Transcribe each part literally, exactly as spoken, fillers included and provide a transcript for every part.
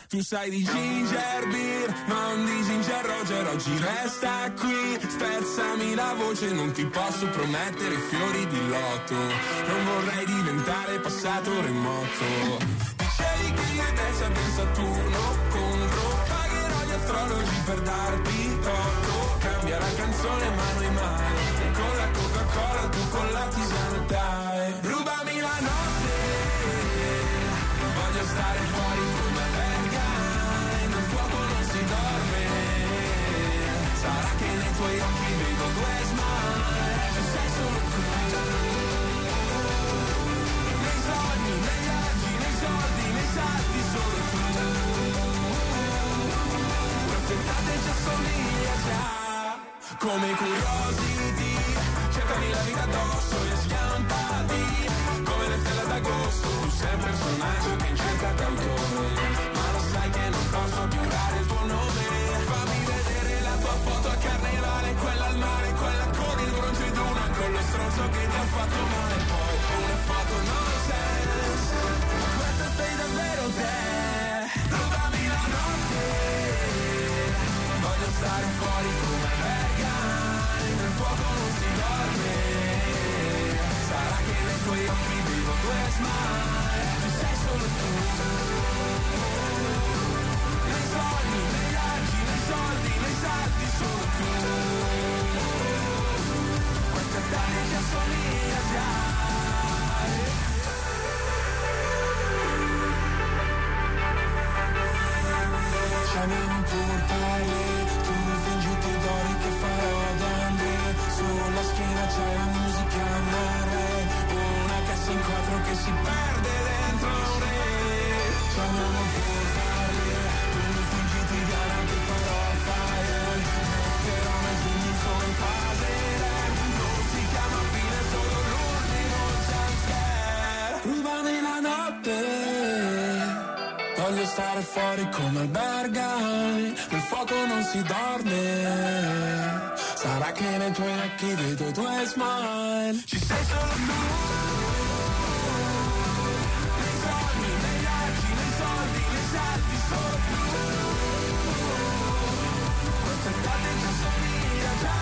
Tu sai di ginger beer, non di ginger Roger. Oggi resta qui, spezzami la voce, non ti posso promettere fiori di loto. Non vorrei diventare passato remoto. Dicevi che io e te siamo Saturno contro, pagherò gli astrologi per darti torto. Cambia la canzone ma noi mai, con la Coca-Cola tu con la tisana dai. Rubami la notte, voglio stare fuori come Berghain, nel fuoco non si dorme. Sarà che nei tuoi occhi vedo due smile, ci sei solo tu. Nei sogni, nei viaggi, nei soldi, nei salti solo tu. Quest'estate già somiglia già come curiosity, cercami la vita addosso e schiantati come le stelle d'agosto. Tu sei un personaggio che in cerca d'autore, ma lo sai che non posso più dare il tuo nome. Fammi vedere la tua foto a carnevale, quella al mare, quella con il bronzo ed una con lo stronzo che ti ha fatto male. Poi una foto nonsense, questa sei davvero te. Rubami la notte, voglio stare fuori come Berghain, nel fuoco non si dorme. Sarà che nei tuoi occhi vedo due smile, ci sei solo tu. Nei sogni, nei viaggi, nei soldi, nei salti solo tu. Questa storia già somiglia già. Chiamiamo pur parli, tu fingiti d'ori che farò domande. Sulla schiena c'è la musica amare, una cassa in quattro che si perde dentro un re. Chiamiamo pur parli, tu fingiti gara che farò fire. Metterò nel film solo in fase rap, non si chiama fine, solo l'ultimo jumpscare. Rubami la notte, voglio stare fuori come il Berghain, nel fuoco non si dorme. Sarà che nei tuoi occhi vedo i tuoi smile, ci sei solo tu. Nei sogni, nei viaggi, nei soldi, nei salti solo tu. Quest'estate già somiglia già.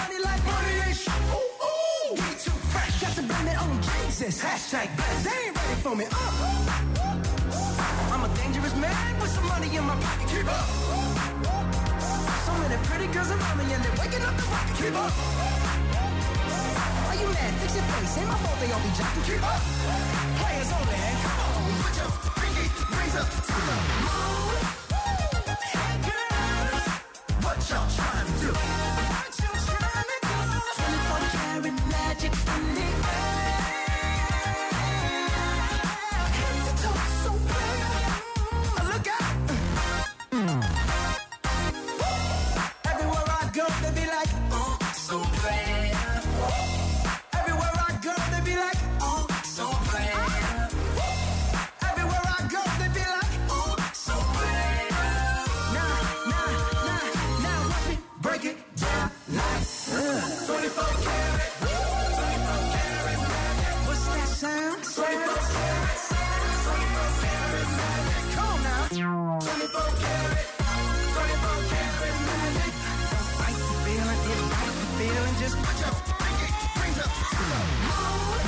Hashtag blessed. They ain't ready for me. Uh. I'm a dangerous man with some money in my pocket. Keep up. So many pretty girls around me and they're waking up the rocket. Keep up. Why you mad? Fix your face. Ain't my fault they all be jocking. Keep up. Players only. Come on, put your pinky rings up to the moon. Hey girls, what y'all trying to do? What you trying to do? twenty-four karat magic in the air. Head to toe, so pretty. Look out. Everywhere I go, they be like, oh, so pretty. Everywhere I go, they be like, oh, so pretty. Everywhere I go, they be like, oh, so pretty. Nah, nah, nah, now watch me break it down like uh, twenty-four karat, twenty-four karat magic. What's that sound? twenty-four karat, twenty-four karat magic. Come on now. twenty-four karat, twenty-four karat magic. Don't fight the feeling, ignite the feeling. Just put your pinky rings up to the moon.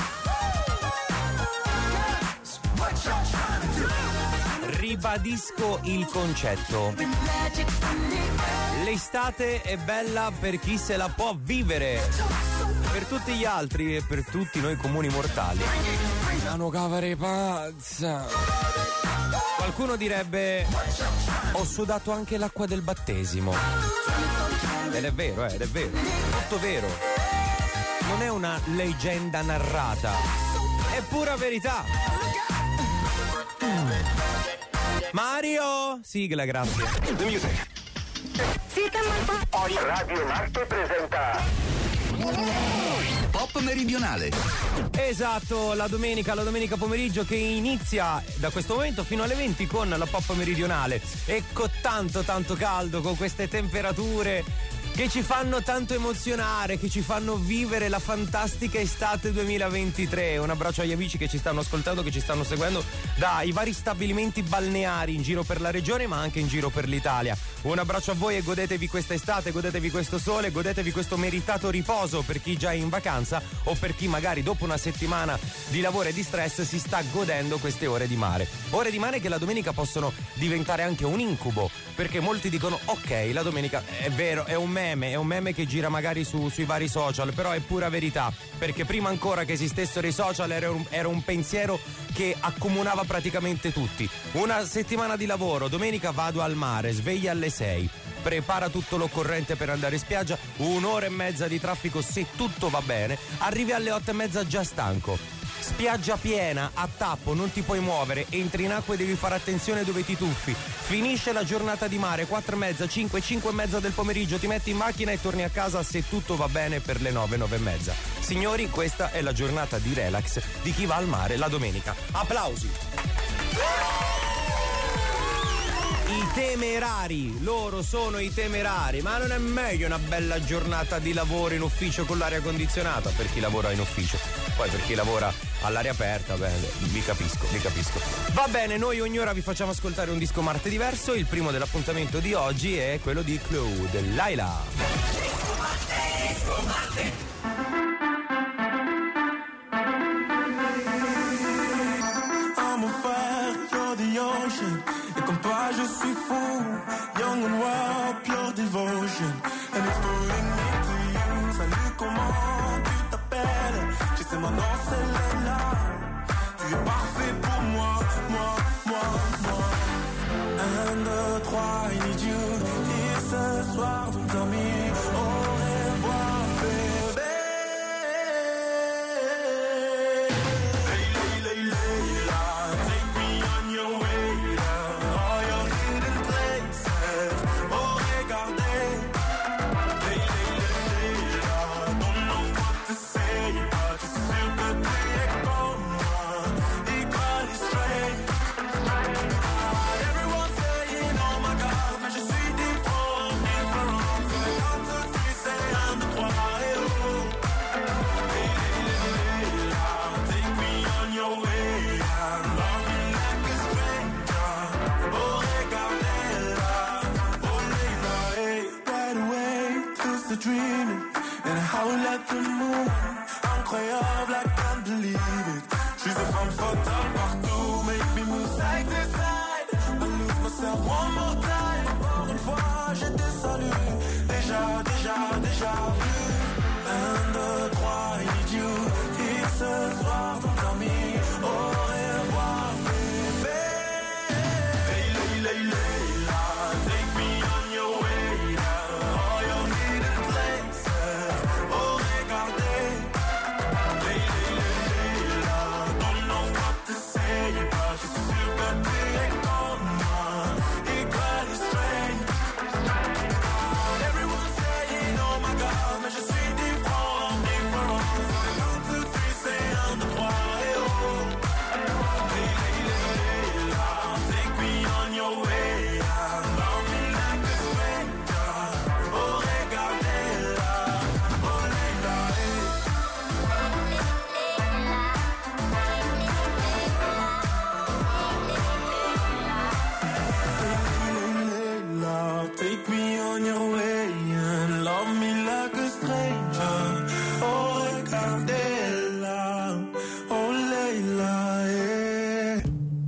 Girls, what y'all trying to do? Ribadisco il concetto. Magic in the air. L'estate è bella per chi se la può vivere. Per tutti gli altri e per tutti noi comuni mortali. Hanno cavare pazza. Qualcuno direbbe: ho sudato anche l'acqua del battesimo. Ed è vero, eh, ed è vero. Tutto vero. Non è una leggenda narrata. È pura verità. Mario! Sigla, grazie. The music. Radio Marte presenta Pop Meridionale. Esatto, la domenica, la domenica pomeriggio che inizia da questo momento fino alle venti con la Pop Meridionale. E con tanto tanto caldo, con queste temperature che ci fanno tanto emozionare, che ci fanno vivere la fantastica estate duemilaventitré. Un abbraccio agli amici che ci stanno ascoltando, che ci stanno seguendo dai vari stabilimenti balneari in giro per la regione, ma anche in giro per l'Italia. Un abbraccio a voi e godetevi questa estate, godetevi questo sole, godetevi questo meritato riposo per chi già è in vacanza o per chi magari dopo una settimana di lavoro e di stress si sta godendo queste ore di mare. Ore di mare che la domenica possono diventare anche un incubo, perché molti dicono ok, la domenica è vero, è un meme, è un meme che gira magari su, sui vari social, però è pura verità, perché prima ancora che esistessero i social era un, era un pensiero che accomunava praticamente tutti. Una settimana di lavoro, domenica vado al mare, sveglia alle sei, prepara tutto l'occorrente per andare in spiaggia, un'ora e mezza di traffico se tutto va bene, arrivi alle otto e mezza già stanco. Spiaggia piena, a tappo, non ti puoi muovere, entri in acqua e devi fare attenzione dove ti tuffi. Finisce la giornata di mare, quattro e mezza, cinque, cinque e mezza del pomeriggio, ti metti in macchina e torni a casa se tutto va bene per le nove, nove e mezza. Signori, questa è la giornata di relax di chi va al mare la domenica. Applausi! I temerari, loro sono i temerari, ma non è meglio una bella giornata di lavoro in ufficio con l'aria condizionata per chi lavora in ufficio? Poi per chi lavora all'aria aperta, beh, vi capisco, vi capisco. Va bene, noi ogni ora vi facciamo ascoltare un disco Marte diverso. Il primo dell'appuntamento di oggi è quello di Claude, Laila. Disco Marte, disco Marte. I'm a fire, you're the ocean. Et comme toi je suis fou, young and wild, pure devotion. And it's pulling me to you. Salut, comment tu t'appelles? Je sais mon nom c'est Leila. Tu es parfait pour moi, moi, moi, moi. Un, deux, trois, I need you. Et ce soir, don't tell me au revoir, bébé. Dreaming and how we let the moon, incroyable, I can't believe it. She's a femme fatale partout, make me move side to side. I lose myself one more time. Encore une fois, je te salue. Déjà, déjà, déjà vu. Un, deux, trois, I need you. Et ce soir, ton ami, au revoir, bébé. Hey, lay, lay, lay, la, take me on your way, now. All your hidden places, oh, regardez. Lay, lay, lay, lay, la, don't know what to say, but je suis sûr que tu es comme moi, equal is strange. Everyone's saying, oh my God, mais je suis différent, différent. So one, two, three, say un, deux, trois, et oh. Lay, lay, lay, lay, la, take me on your way, and love me like a stranger. Oh, regardez-la, oh, Leila, eh. Leila, take me on your way and love me like a stranger. Oh, regardez-la, oh, Leila, eh.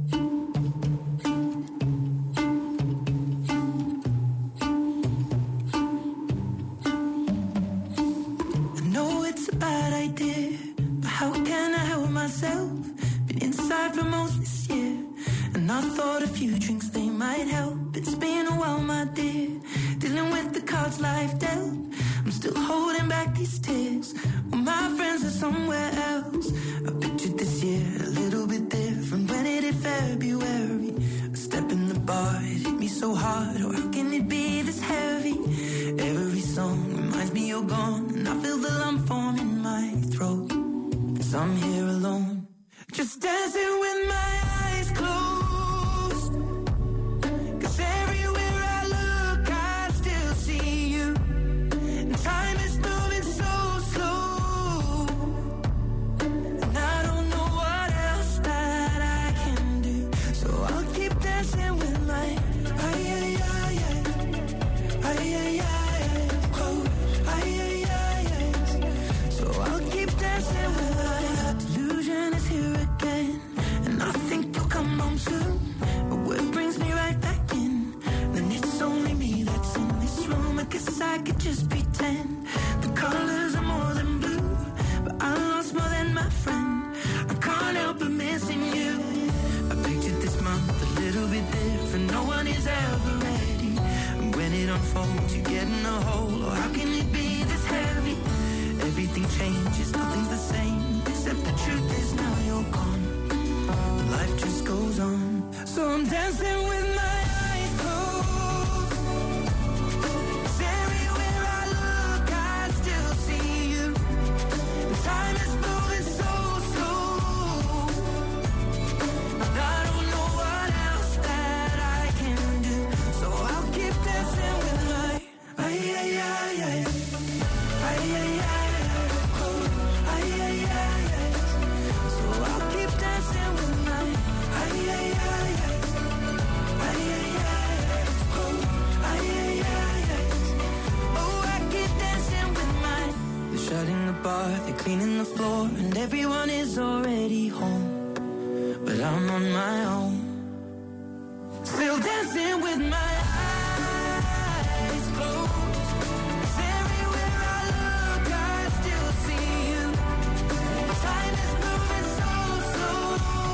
I know it's a bad idea, but how can I help myself? Been inside for most this year, and I thought a few drinks they might help. It's been a while, my dear, dealing with the cards life dealt. I'm still holding back these tears, well, my friends are somewhere else. I pictured this year a little bit different when it hit February. A step in the bar, it hit me so hard, or how can it be this heavy? Every song reminds me you're gone, and I feel the lump form in my throat. Cause I'm here alone, just dancing with my eyes closed. Cause everywhere I look, I still see you. And time is moving so slow, and I don't know what else that I can do. So I'll keep dancing with my ay ay ay ay ay ay ay close ay ay ay ay. So I'll keep dancing with my delusion is here again, and I think you'll come home soon. But what brings me right back in? Then it's only me that's in this room. I guess I could just pretend the colors are more than blue, but I lost more than my friend. I can't help but missing you. I pictured this month a little bit different. No one is ever ready, and when it unfolds, you get in a hole. Or how can it be this heavy? Everything changes, nothing's the same, except the truth is now you're gone. Life just goes on, so I'm dancing with my eyes closed. 'Cause everywhere I look, I still see you. And time is moving so slow, and I don't know what else that I can do. So I'll keep dancing with my ay ay ay ay ay ay ay close ay ay ay ay. So I'll keep dancing with my ay ay ay ay ay ay ay close ay ay ay ay. Oh, I keep dancing with my. They're shutting the bar, they're cleaning the floor, and everyone is already home, but I'm on my own, still dancing with my eyes closed. 'Cause everywhere I look, I still see you. Time is moving so slow,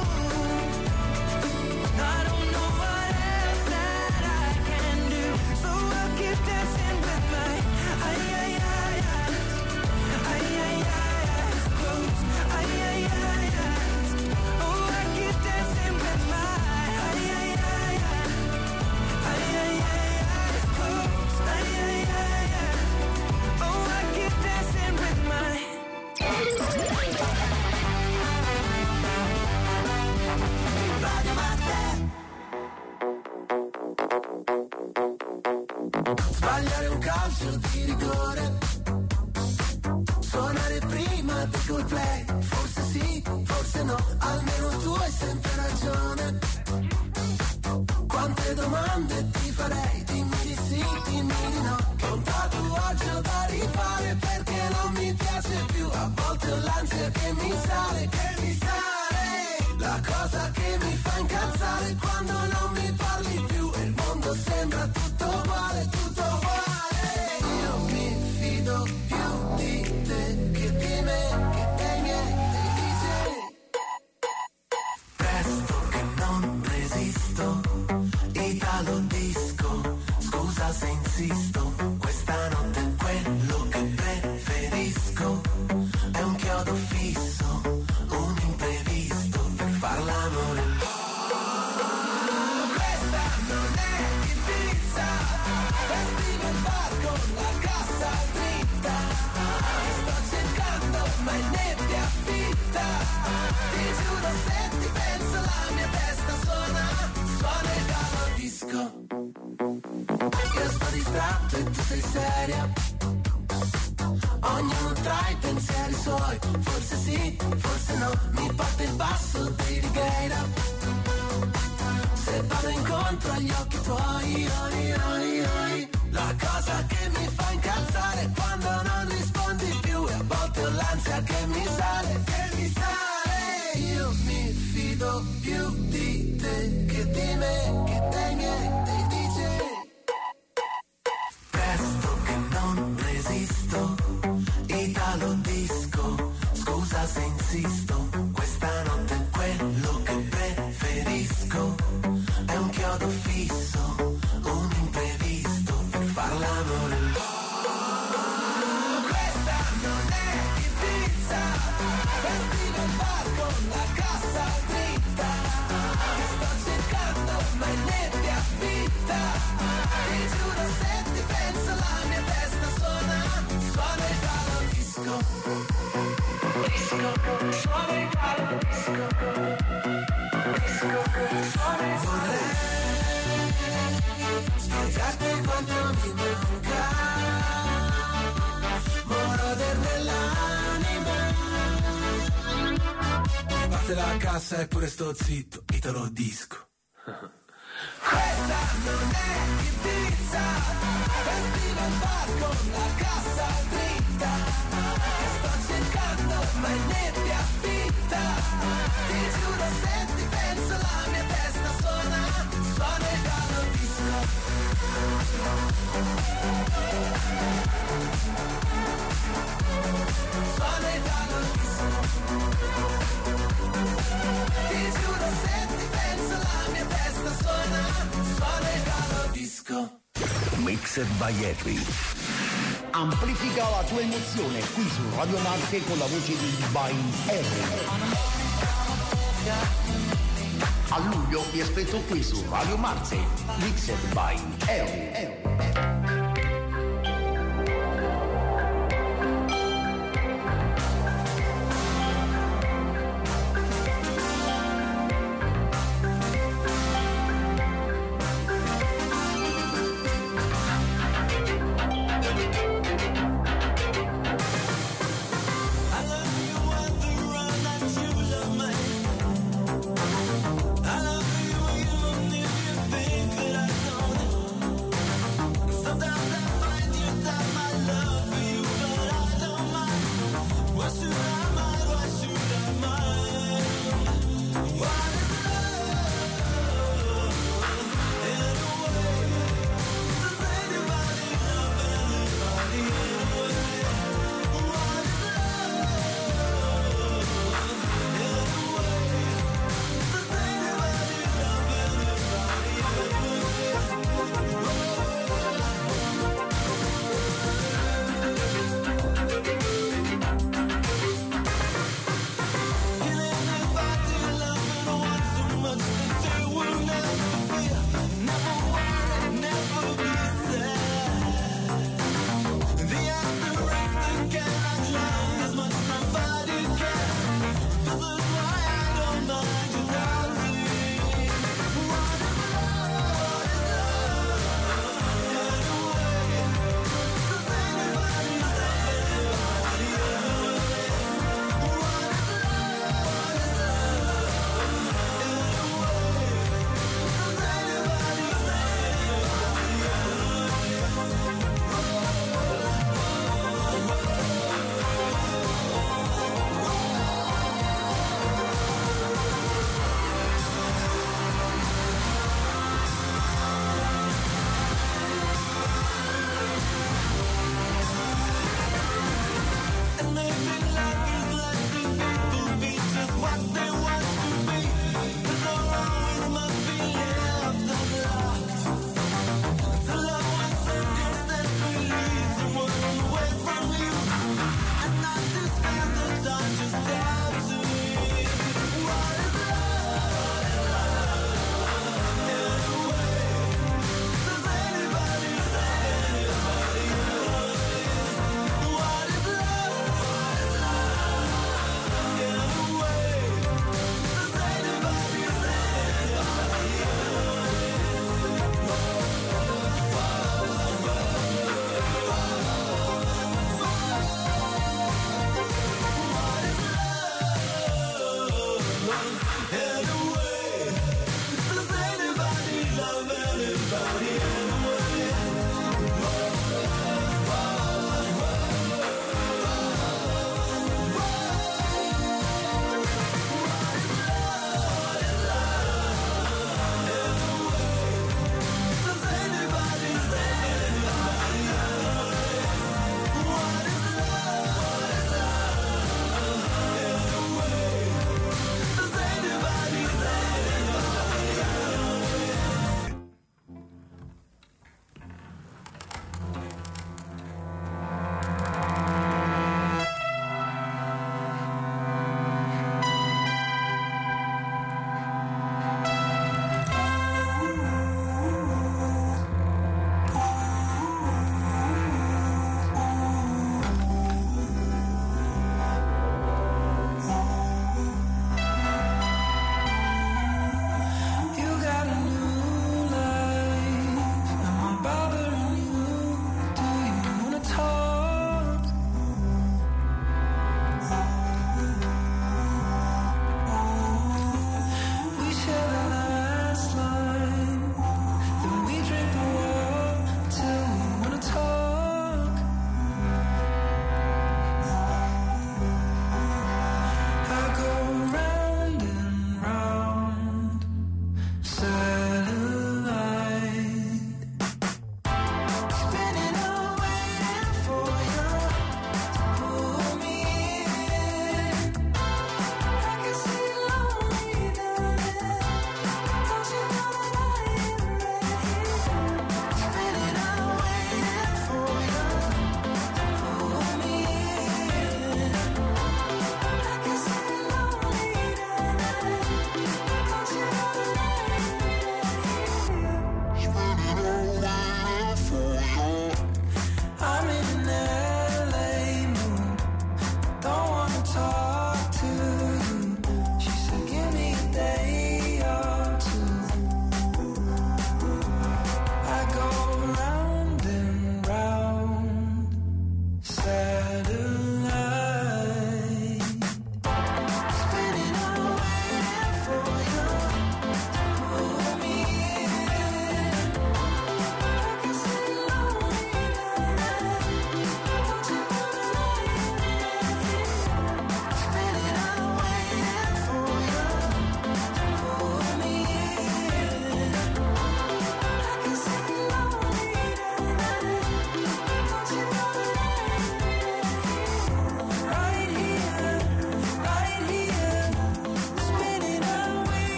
and I don't know what else that I can do. So I'll keep dancing with my ay ay ay ay ay ay ay close ay ay ay ay. Oh, I keep dancing with my ay ay ay ay ay ay ay close ay ay ay ay. Oh, I keep dancing with my. Sbagliare un calcio di rigore, suonare prima del goal play. Forse sì, forse no, almeno tu hai sempre ragione. Quante domande ti farei, dimmi di sì, dimmi di no. Che un tatuaggio da rifare perché non mi piace più. A volte ho l'ansia che mi sale, che mi sale. La cosa che mi fa incazzare quando non mi parli più e il mondo sembra tutto uguale, tutto uguale. Io mi fido più di te che di me, che dei miei, dei D J. Presto che non resisto, Italo disco, scusa se insisto, questa notte è quello che preferisco, è un chiodo fisso, un imprevisto per far l'amore. Questa non è Ibiza, festival bar con la cassa dritta, sto cercando ma in nebbia fitta, ti giuro se ti penso la mia testa suona, suona il Italo disco. Io sto distratto e tu sei seria, ognuno tra i pensieri suoi, forse sì, forse no, mi parte il basso dei Righeira, se vado incontro agli occhi tuoi, oi, oi, oi. La cosa che mi fa incazzare è quando non rispondi più e a volte ho l'ansia che mi sale, che mi sale. Io mi fido più di te che di me, che dei miei, dei D J. Presto che non resisto, Italo disco, scusa se insisto, questa notte è quello che preferisco, è un chiodo fisso, un imprevisto per far l'amore. Questa non è Ibiza, festival bar con la cassa dritta, sto cercando ma in nebbia fitta, ti giuro se ti penso la mia testa suona, suona il Italo disco. Disco, suona il Italo disco. Disco, suona il Vorrei spiegarti quanto mi manca, moroder nell'anima. Mi parte la cassa eppure sto zitto, Italo disco. Questa non è Ibiza, festival bar con la cassa dritta, sto cercando ma in nebbia fitta, ti giuro se ti penso la mia testa suona, suona il Italo disco. Suona il Italo disco. Ti giuro se ti penso la mia testa suona, suona il Italo disco. Mixed by Harry. Amplifica la tua emozione qui su Radio Marche con la voce di By Harry. A luglio vi aspetto qui su Radio Marche, Mixed by Harry. Some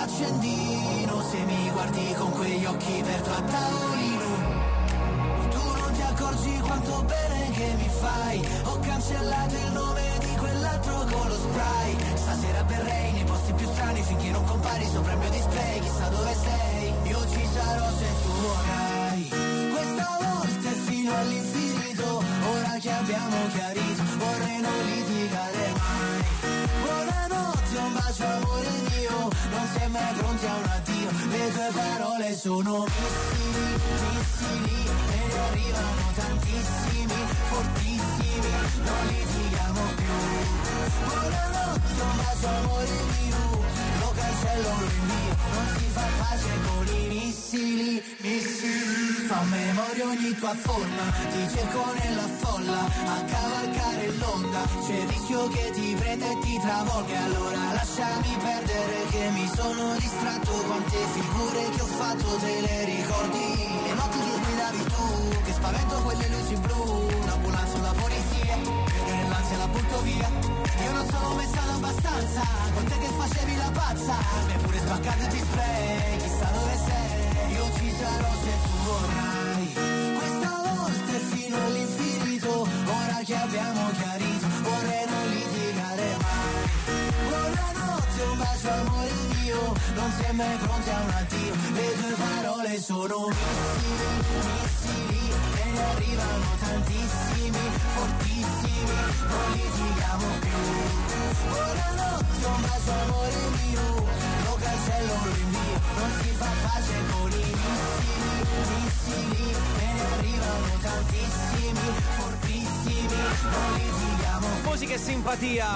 accendino, se mi guardi con quegli occhi perdo a tavolino. Tu non ti accorgi quanto bene che mi fai. Ho cancellato il nome di quell'altro con lo spray. Stasera berrei nei posti più strani finché non compari sopra il mio display. Chissà dove sei, io ci sarò se tu vorrai. Questa volta è fino all'infinito, ora che abbiamo chiarito, vorrei non litigare mai. Buonanotte, un bacio amore mio, non sei mai pronti a un addio. Le tue parole sono missili, missili, e ne arrivano tantissimi, fortissimi, non litighiamo più. Buonanotte, un bacio amore mio, lo cancello, lo invio, non si fa pace con i missili, missili. Fa memoria ogni tua forma, ti cerco nella folla, a cavalcare l'onda, c'è il rischio che ti prenda e ti travolga. Allora lasciami perdere che mi sono distratto, quante figure che ho fatto te le ricordi? Le notti che guidavi tu, che spavento quelle luci blu, l'ambulanza o la polizia, che nell'ansia la butto via. Io non sono mai stato abbastanza, con te che facevi la pazza, neppure spaccato il display, chissà dove sei, io ci sarò se tu vorrai. Questa volta è fino all'infinito, ora che abbiamo chiarito, vorrei non litigare mai. Buonanotte, un bacio amore mio, non sei mai pronti a un addio. Le tue parole sono missili, missili, e ne arrivano tantissimi, fortissimi, non litighiamo più. Buonanotte, un bacio amore mio, lo cancello, lo invio, non si fa pace con i missili, missili, e ne arrivano tantissimi, fortissimi, non litighiamo più. Musica e simpatia.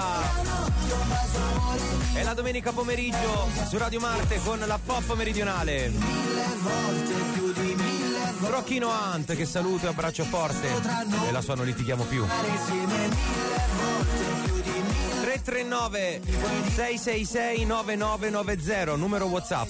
È la domenica pomeriggio su Radio Marte con la pop meridionale. Mille volte più di mille volte. Rocchino Hunt, che saluto e abbraccio forte. E la sua non litighiamo più. Insieme mille volte più di mille. tre tre nove sei sei sei nove nove nove zero, numero WhatsApp.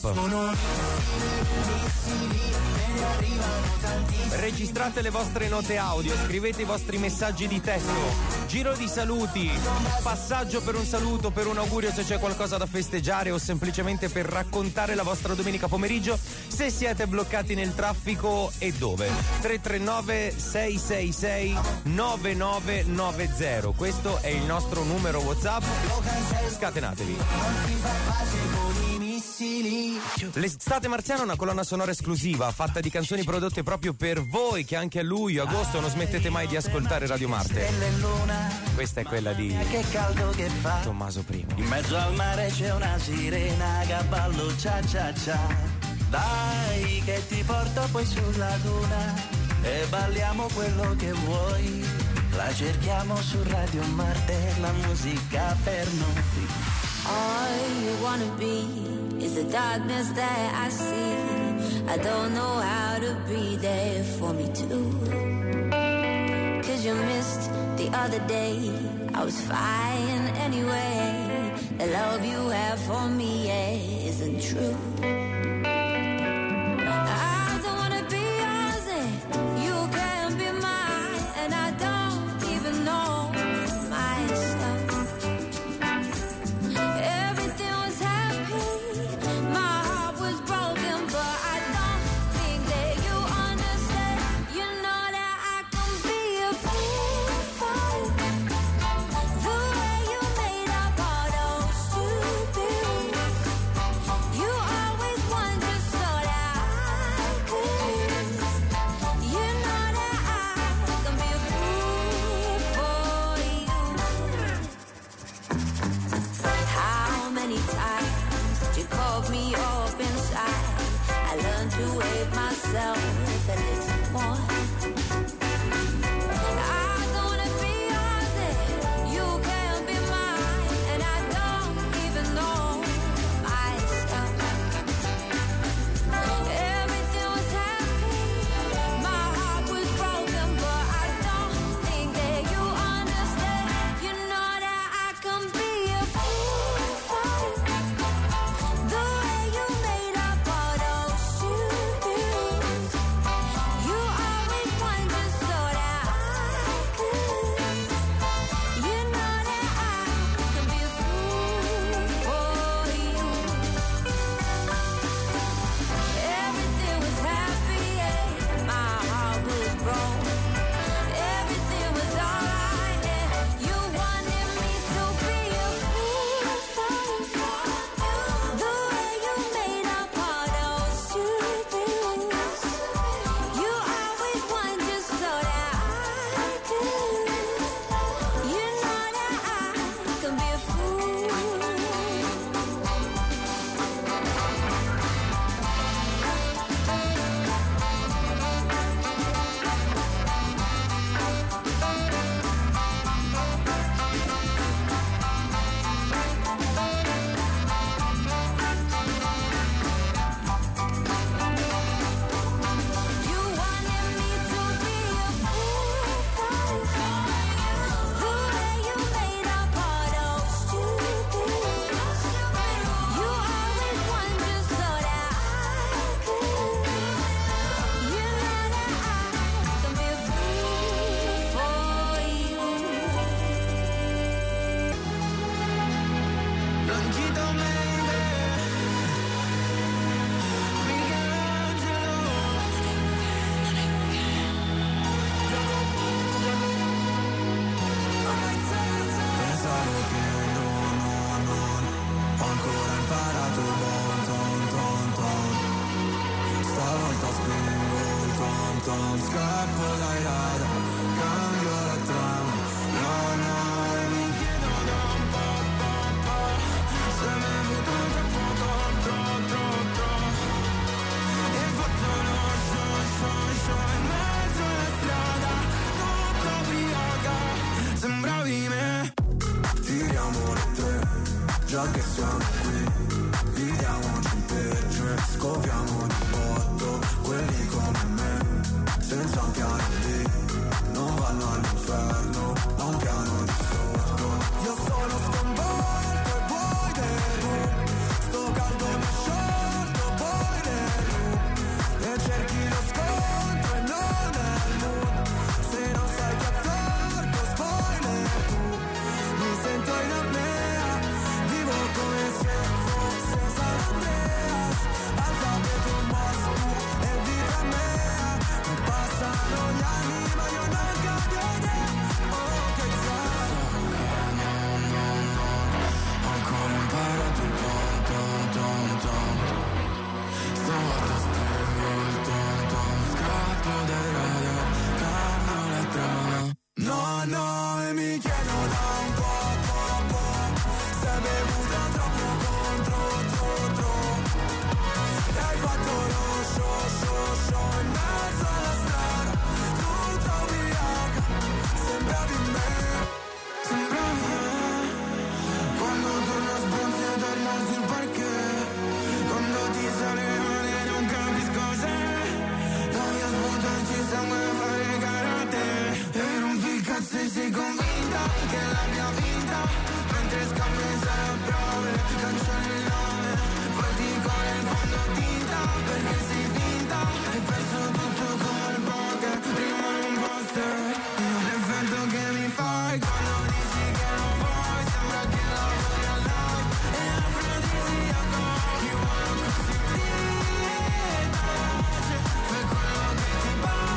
Registrate le vostre note audio, scrivete i vostri messaggi di testo, giro di saluti, passaggio per un saluto, per un augurio se c'è qualcosa da festeggiare o semplicemente per raccontare la vostra domenica pomeriggio, se siete bloccati nel traffico e dove. tre tre nove sei sei sei nove nove nove zero, questo è il nostro numero WhatsApp, scatenatevi. L'estate marziana è una colonna sonora esclusiva fatta di canzoni prodotte proprio per voi, che anche a luglio, agosto non smettete mai di ascoltare Radio Marte. Questa è quella di che caldo che fa. Tommaso Primo. In mezzo al mare c'è una sirena che ballo cia cia cia. Dai che ti porto poi sulla duna e balliamo quello che vuoi. La cerchiamo su Radio Marte, la musica per noi. All you wanna be is the darkness that I see. I don't know how to be there for me too. Cause you missed the other day, I was fine anyway. The love you have for me, yeah, isn't true. I don't wanna be yours and you can't be mine. And I don't even know myself. You always wonder scappo dai radar, cambio la trama. No, no, e mi chiedo da un po', po', po', se mi è avuto troppo, troppo, troppo. E fatto lo show, show, show in mezzo alla strada, tutto ubriaca, sembravi me. Tiriamo le tre, già che siamo qui, vediamoci il peggio e scopriamo di botto. Quelli come me, senza un piano B, non vanno all'inferno, ma un piano di sotto. Io sono sconvolto e vuoi del room, sto caldo mi ha sciolto poi del room, e cerchi lo scontro e non è il mood. Se non sai che ha torto, spoiler tu. Mi sento in apnea, vivo come se fosse San Andreas, alfabeto Mosca e vita mea. Non passano gli anni ma io non cambio idea. Oh che sai, ho ancora imparato il ton ton ton ton. Stavolta spengo il ton ton, scappo dai radar, cambio la trama. No, no, e mi chiedo da un po', po', po', se hai bevuto troppo contro, tro, tro. E hai fatto lo show, show, show in mezzo alla strada, tutta ubriaca, sembravi me, sembravi me. Quando torno a sbronzi e torno sul parquet, quando ti sale le mani e non capisco se voglio sputarci sangue e fare karate. E rompi il cazzo e sei convinta che l'abbia vinta, mentre scappi sei a prove, cancelli il nome, poi dico nel fondo tinta, perché sei finta, hai perso tutto come il poker, rimane un poster. Io l'effetto che mi fai quando dici che non vuoi, sembra che la vuoi a live, e afrodisiaco, chi vuole così piace, fai quello che ti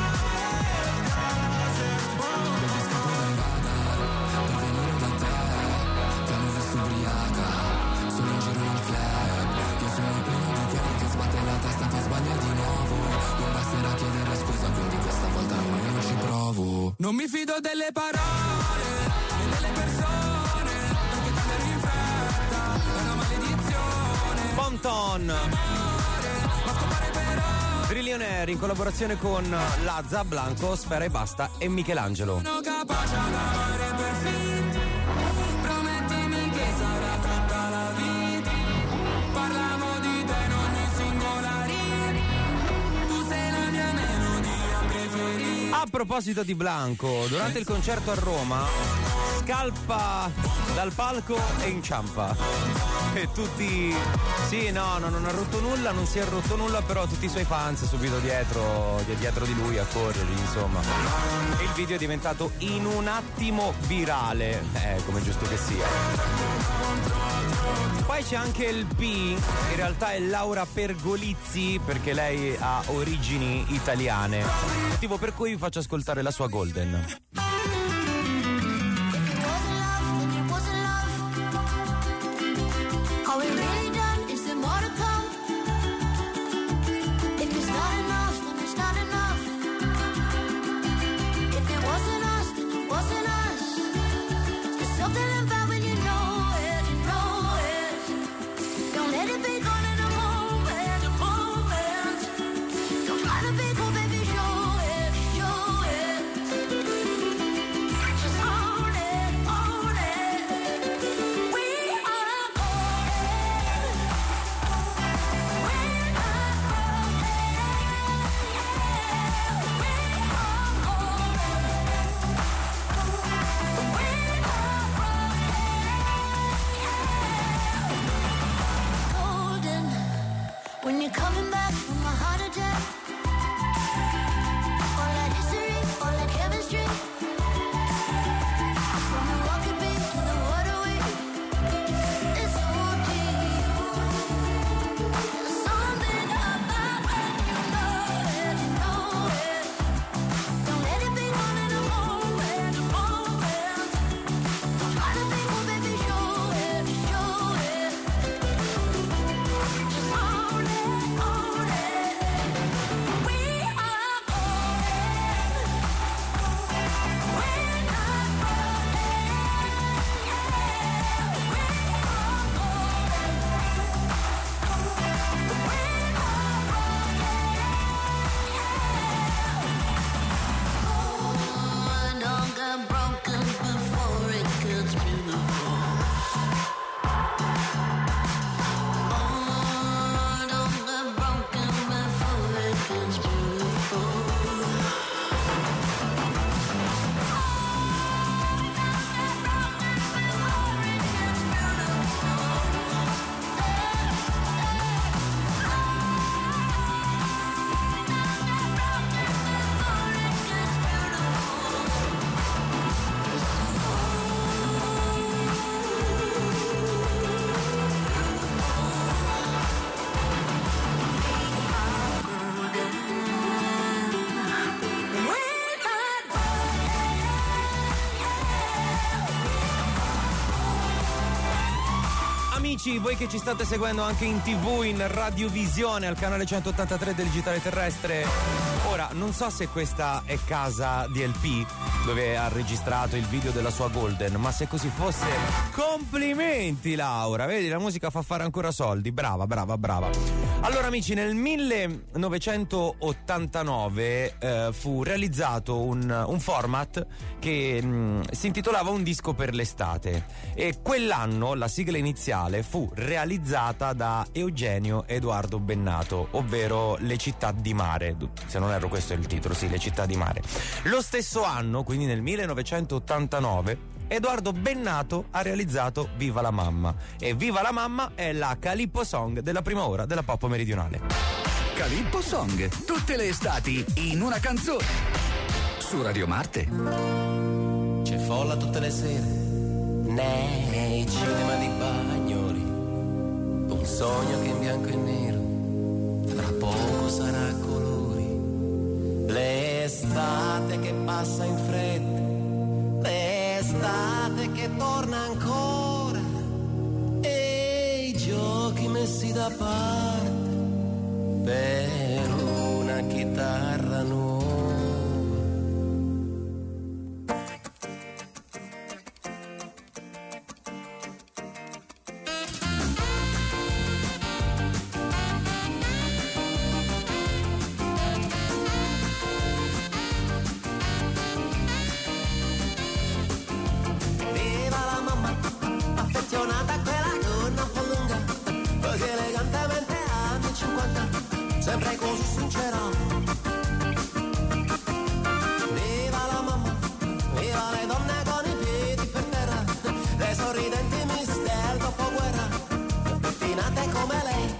piace. Baby scappo dai radar, per venire da te, ti hanno visto ubriaca, sono in giro nel club, io sono uno di quelli che sbatte la testa e poi sbaglia di nuovo, non basterà chiedere scusa, quindi questa volta nemmeno ci provo. Non mi fido delle parole e delle persone, perché cambiare in fretta è una maledizione. Bonton, Ma scopare però Trillionaire in collaborazione con Lazza, Blanco, Sfera e Basta e Michelangelo. sono capace ad amare per finta, promettimi che sarà tutta la vita. Parlavo di te in ogni singola rima, tu sei la mia melodia preferita. A proposito di Blanco, durante il concerto a Roma scalpa dal palco e inciampa. E tutti, sì, no, no, non ha rotto nulla, non si è rotto nulla, però tutti i suoi fans subito dietro, dietro di lui a correre, insomma. E il video è diventato in un attimo virale, eh, come giusto che sia. Poi c'è anche il P, in realtà è Laura Pergolizzi, perché lei ha origini italiane, motivo per cui vi faccio ascoltare la sua Golden. amici, voi che ci state seguendo anche in tv, in radiovisione, al canale centottantatré del digitale terrestre. Ora, non so se questa è casa D L P, dove ha registrato il video della sua Golden, ma se così fosse, complimenti Laura, vedi, la musica fa fare ancora soldi, brava, brava, brava. Allora amici, nel millenovecentottantanove eh, fu realizzato un, un format che mh, si intitolava Un disco per l'estate, e quell'anno la sigla iniziale fu realizzata da Eugenio Edoardo Bennato, ovvero Le città di mare, se non erro questo è il titolo, sì, Le città di mare. Lo stesso anno, quindi nel millenovecentottantanove, Edoardo Bennato ha realizzato Viva la mamma, e Viva la mamma è la Calippo Song della prima ora della Pop Meridionale. Calippo Song, tutte le estati in una canzone, su Radio Marte. C'è folla tutte le sere nei cinema di Bagnoli, un sogno che in bianco e nero fra poco sarà a colori, l'estate che passa in fretta, l'estate che torna ancora, e i giochi messi da parte per una chitarra nuova. Sempre così sincera. Viva la mamma, viva le donne con i piedi per terra, le sorridenti miss del dopoguerra, pettinate come lei.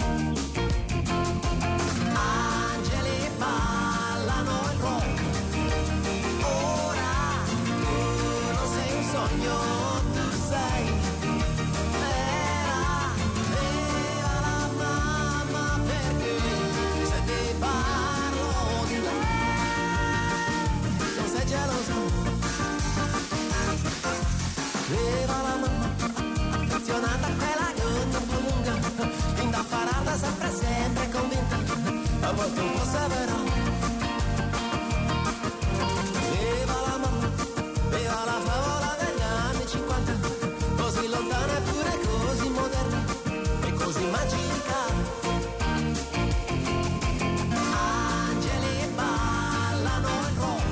Angeli ballano il rock, ora tu non sei un sogno, tu sei. Viva la mamma, affezionata a quella gonna un po' lunga, indaffarata sempre, sempre convinta, a volte un po' severa. Viva la mamma, viva la favola degli anni cinquanta, così lontana eppure così moderna e così magica. Angeli ballano il rock,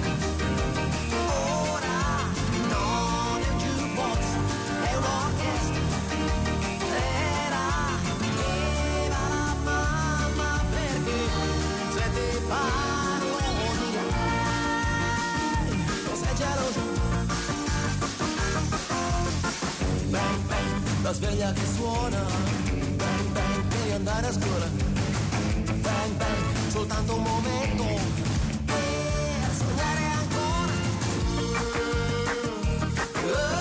è un'orchestra, era, viva la mamma, perché se ti parlo di lei, non sei geloso. Bang bang, la sveglia che suona, bang bang, devi andare a scuola, bang bang, soltanto un momento per sognare ancora. Oh.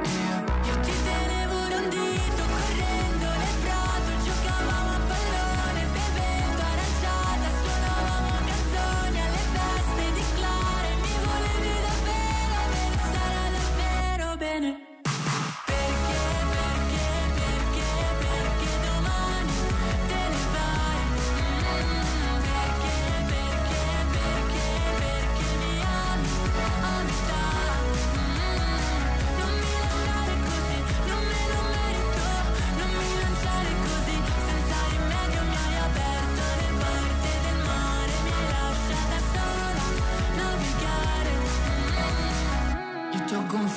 Io ti tenevo un dito correndo nel prato, giocavamo a pallone.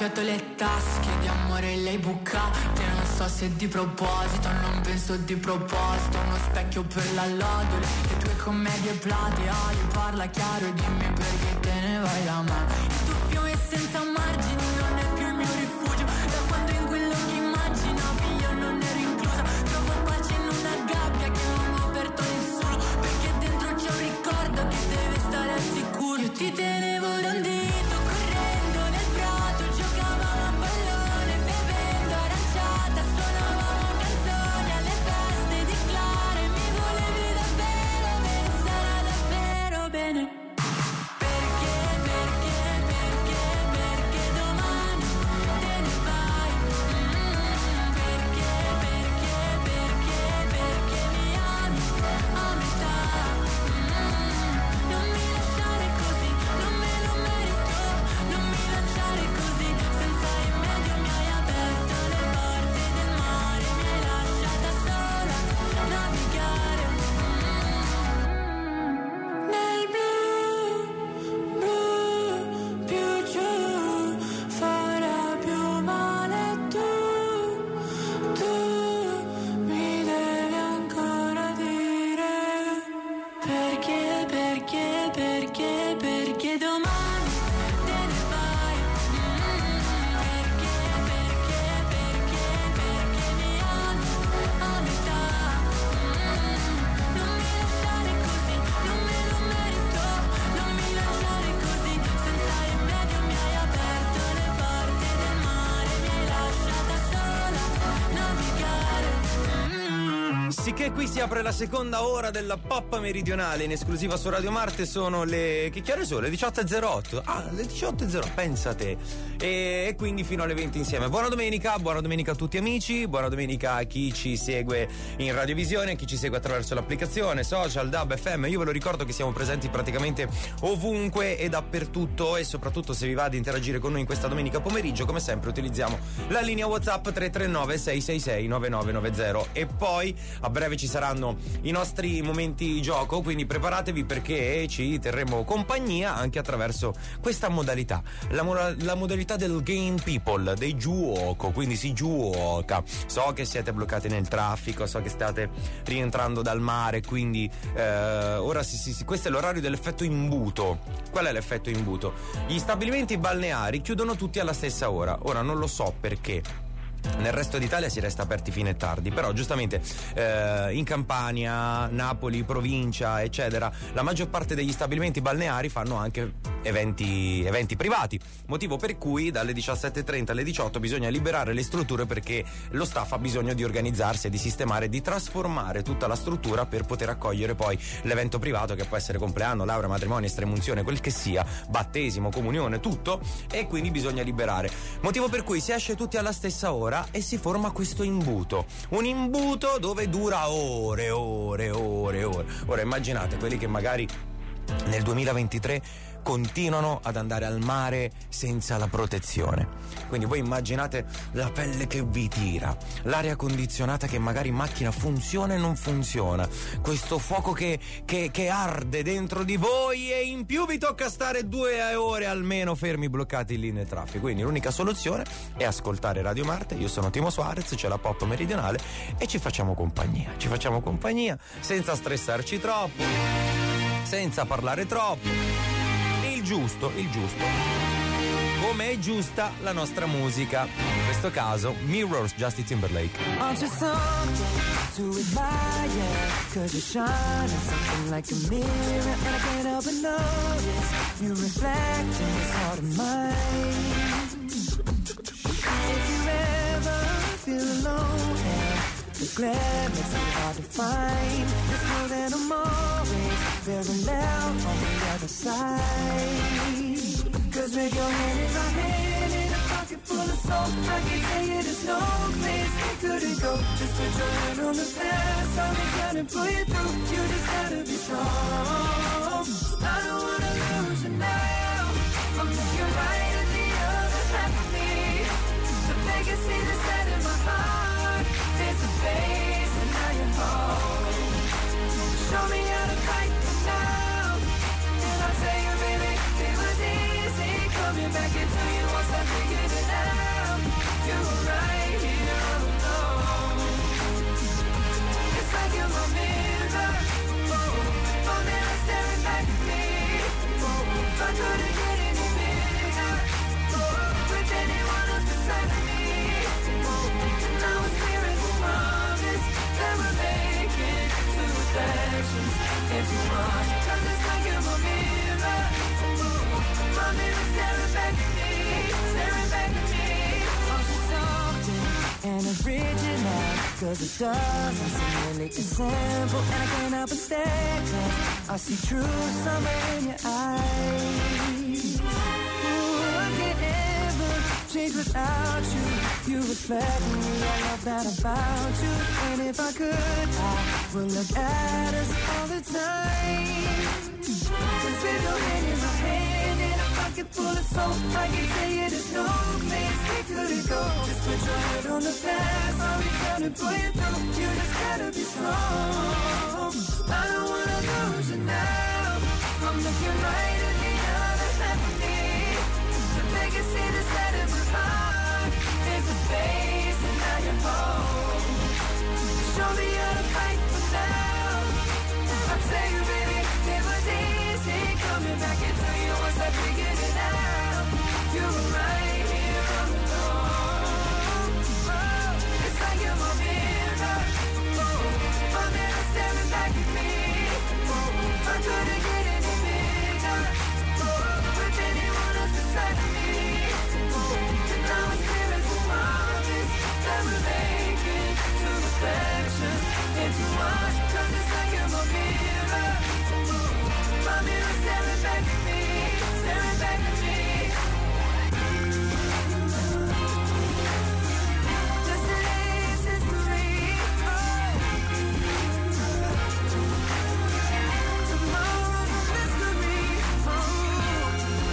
gonfiato le tasche, di amore lei bucate. Non so se di proposito, non penso di proposito. Uno specchio per la lodole, le tue commedie plateali. Parla chiaro e dimmi perché te ne vai da me. Il tuo fiume senza margini non è più il mio rifugio. Da quando in quello che immaginavi io non ero inclusa. Trovo pace in una gabbia che non ho aperto nessuno, perché dentro c'è un ricordo che deve stare al sicuro. Io ti tenevo da un dito, correndo nel prato, giocavamo a pallone, bevendo aranciata, suonavamo canzoni alle feste di Clara. E mi volevi davvero bene, sarà davvero bene. Perché, perché, perché, perché domani te ne vai? Mm, perché, perché, perché, perché mi ami a metà. Mm, non mi lasciare così, non me lo merito. Non mi lasciare così, senza rimedio mi hai aperto le porte del mare. Mi hai lasciata sola navigare mm, nel blu, blu, più giù farà più male. Tu, tu mi devi ancora dire perché, perché, perché, perché domani te ne vai. Mm, perché, perché, perché, perché mi ami a metà. Mm, non mi lasciare così, non me lo merito. Non mi lasciare così, senza rimedio mi hai aperto le porte del mare. Mi hai lasciata sola navigare. Mm. Sì che qui si apre la seconda ora della Pop Meridionale in esclusiva su Radio Marte. Sono le... che chiare sono? Le diciotto e zero otto. Ah, le diciotto e zero otto, pensa te. E, e quindi fino alle venti insieme. Buona domenica, buona domenica a tutti amici. Buona domenica a chi ci segue in radiovisione, a chi ci segue attraverso l'applicazione, social, D A B, F M. Io ve lo ricordo che siamo presenti praticamente ovunque e dappertutto. E soprattutto se vi va ad interagire con noi in questa domenica pomeriggio, come sempre utilizziamo la linea WhatsApp tre tre nove sei sei sei nove nove nove zero. E poi a breve ci saranno i nostri momenti gioco, quindi preparatevi perché ci terremo compagnia anche attraverso questa modalità, la, mo- la modalità del game people, dei giuoco, quindi si giuoca. So che siete bloccati nel traffico, so che state rientrando dal mare, quindi eh, ora sì, sì, sì, questo è l'orario dell'effetto imbuto. Qual è l'effetto imbuto? Gli stabilimenti balneari chiudono tutti alla stessa ora. Ora non lo so perché nel resto d'Italia si resta aperti fino a tardi, però giustamente eh, in Campania, Napoli, provincia, eccetera, la maggior parte degli stabilimenti balneari fanno anche eventi, eventi privati, motivo per cui dalle diciassette e trenta alle diciotto bisogna liberare le strutture, perché lo staff ha bisogno di organizzarsi e di sistemare, di trasformare tutta la struttura per poter accogliere poi l'evento privato, che può essere compleanno, laurea, matrimonio, estremunzione, quel che sia, battesimo, comunione, tutto, e quindi bisogna liberare, motivo per cui si esce tutti alla stessa ora e si forma questo imbuto, un imbuto dove dura ore, ore, ore, ore. Ora immaginate quelli che magari nel duemilaventitré continuano ad andare al mare senza la protezione. Quindi voi immaginate la pelle che vi tira, l'aria condizionata che magari in macchina funziona e non funziona, questo fuoco che, che, che arde dentro di voi, e in più vi tocca stare due ore almeno fermi, bloccati lì nel traffico. Quindi l'unica soluzione è ascoltare Radio Marte. Io sono Timo Suarez, c'è la Pop Meridionale e ci facciamo compagnia, ci facciamo compagnia senza stressarci troppo, senza parlare troppo. Il giusto, il giusto. Come è giusta la nostra musica. In questo caso, Mirrors, Justin Timberlake. Aren't you something to admire? Cause you shine something like a mirror, and I can't help but notice you reflect in this heart of mine. If you ever feel alone and the glare makes it hard to find, just know that I'm always very loud on the other side. Cause with your hand in my hand and a pocket full of soul, I can tell you there's no place we couldn't go. Just put your hand on the past, I'll be trying to pull you through. You just gotta be strong. I don't wanna lose you now. I'm looking right at the other half of me. The vacancy that's set in my heart. There's a space and now you're home. Show me how to fight now, and I'll tell you, baby, it was easy coming back into you once I figured it out. Cause it doesn't seem really as simple, and I can't help but stare, cause I see truth somewhere in your eyes. Ooh, I can't ever change without you. You reflect me, I love that about you. And if I could, I would look at us all the time. Cause with your hand in my hand and a pocket full of soap, I can tell you there's no place we couldn't go. Just put your head on the past, I'll be trying to pull you through. You just gotta be strong. I don't wanna lose you now. I'm looking right at the other half of me. The legacy that's out of my heart is the space and now you're home. Show me how to fight for now. I'll tell you, baby, it was easy coming back into you once I figured it out. You were right here all along. Oh, it's like you're my mirror. Oh, my mirror staring back at me. Oh, I couldn't get any bigger. Oh, with anyone else beside me. Oh, and now it's clear as a promise that we're making two reflections into one. Cause it's like you're my mirror. My mirror staring back at me, staring back at me. Yesterday's history. Oh. Tomorrow's a mystery. Oh.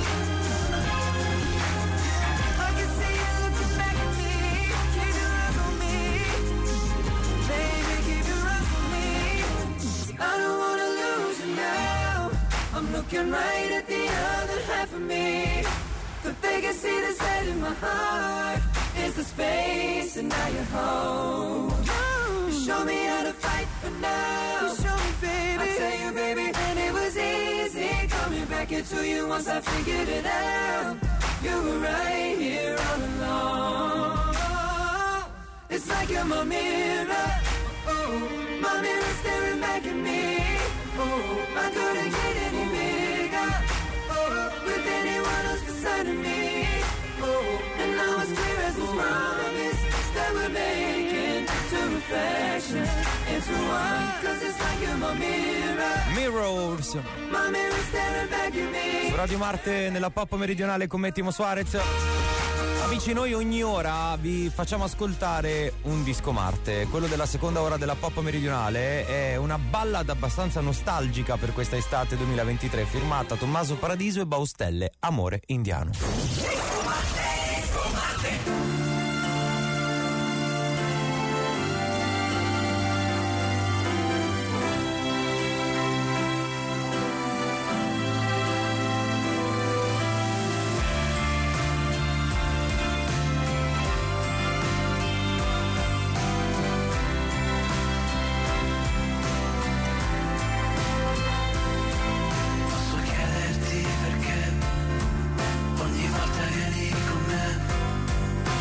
I can see you looking back at me. Keep your eyes on me, baby. Keep your eyes on me. I don't wanna lose you now. I'm looking right at the other half of me. The vacancy that's set in my heart is the space, and now you're home. You show me how to fight for now. You show me, baby. I tell you, baby, and it was easy coming back into you once I figured it out. You were right here all along. It's like you're my mirror. Oh, my mirror staring back at me. Oh, I couldn't get any bigger. Oh, with anyone else beside of me. Oh, and now it's clear as this promise that we're making two reflections into one. Cause it's like you're my mirror. Mirrors. My mirror staring back at me. Su Radio Marte nella Pop Meridionale con me, Timo Suarez. Amici, noi ogni ora vi facciamo ascoltare un disco Marte. Quello della seconda ora della Pop Meridionale è una ballad abbastanza nostalgica per questa estate duemilaventitré, firmata Tommaso Paradiso e Baustelle, Amore indiano. Disco Marte, Disco Marte. Ogni volta vieni con me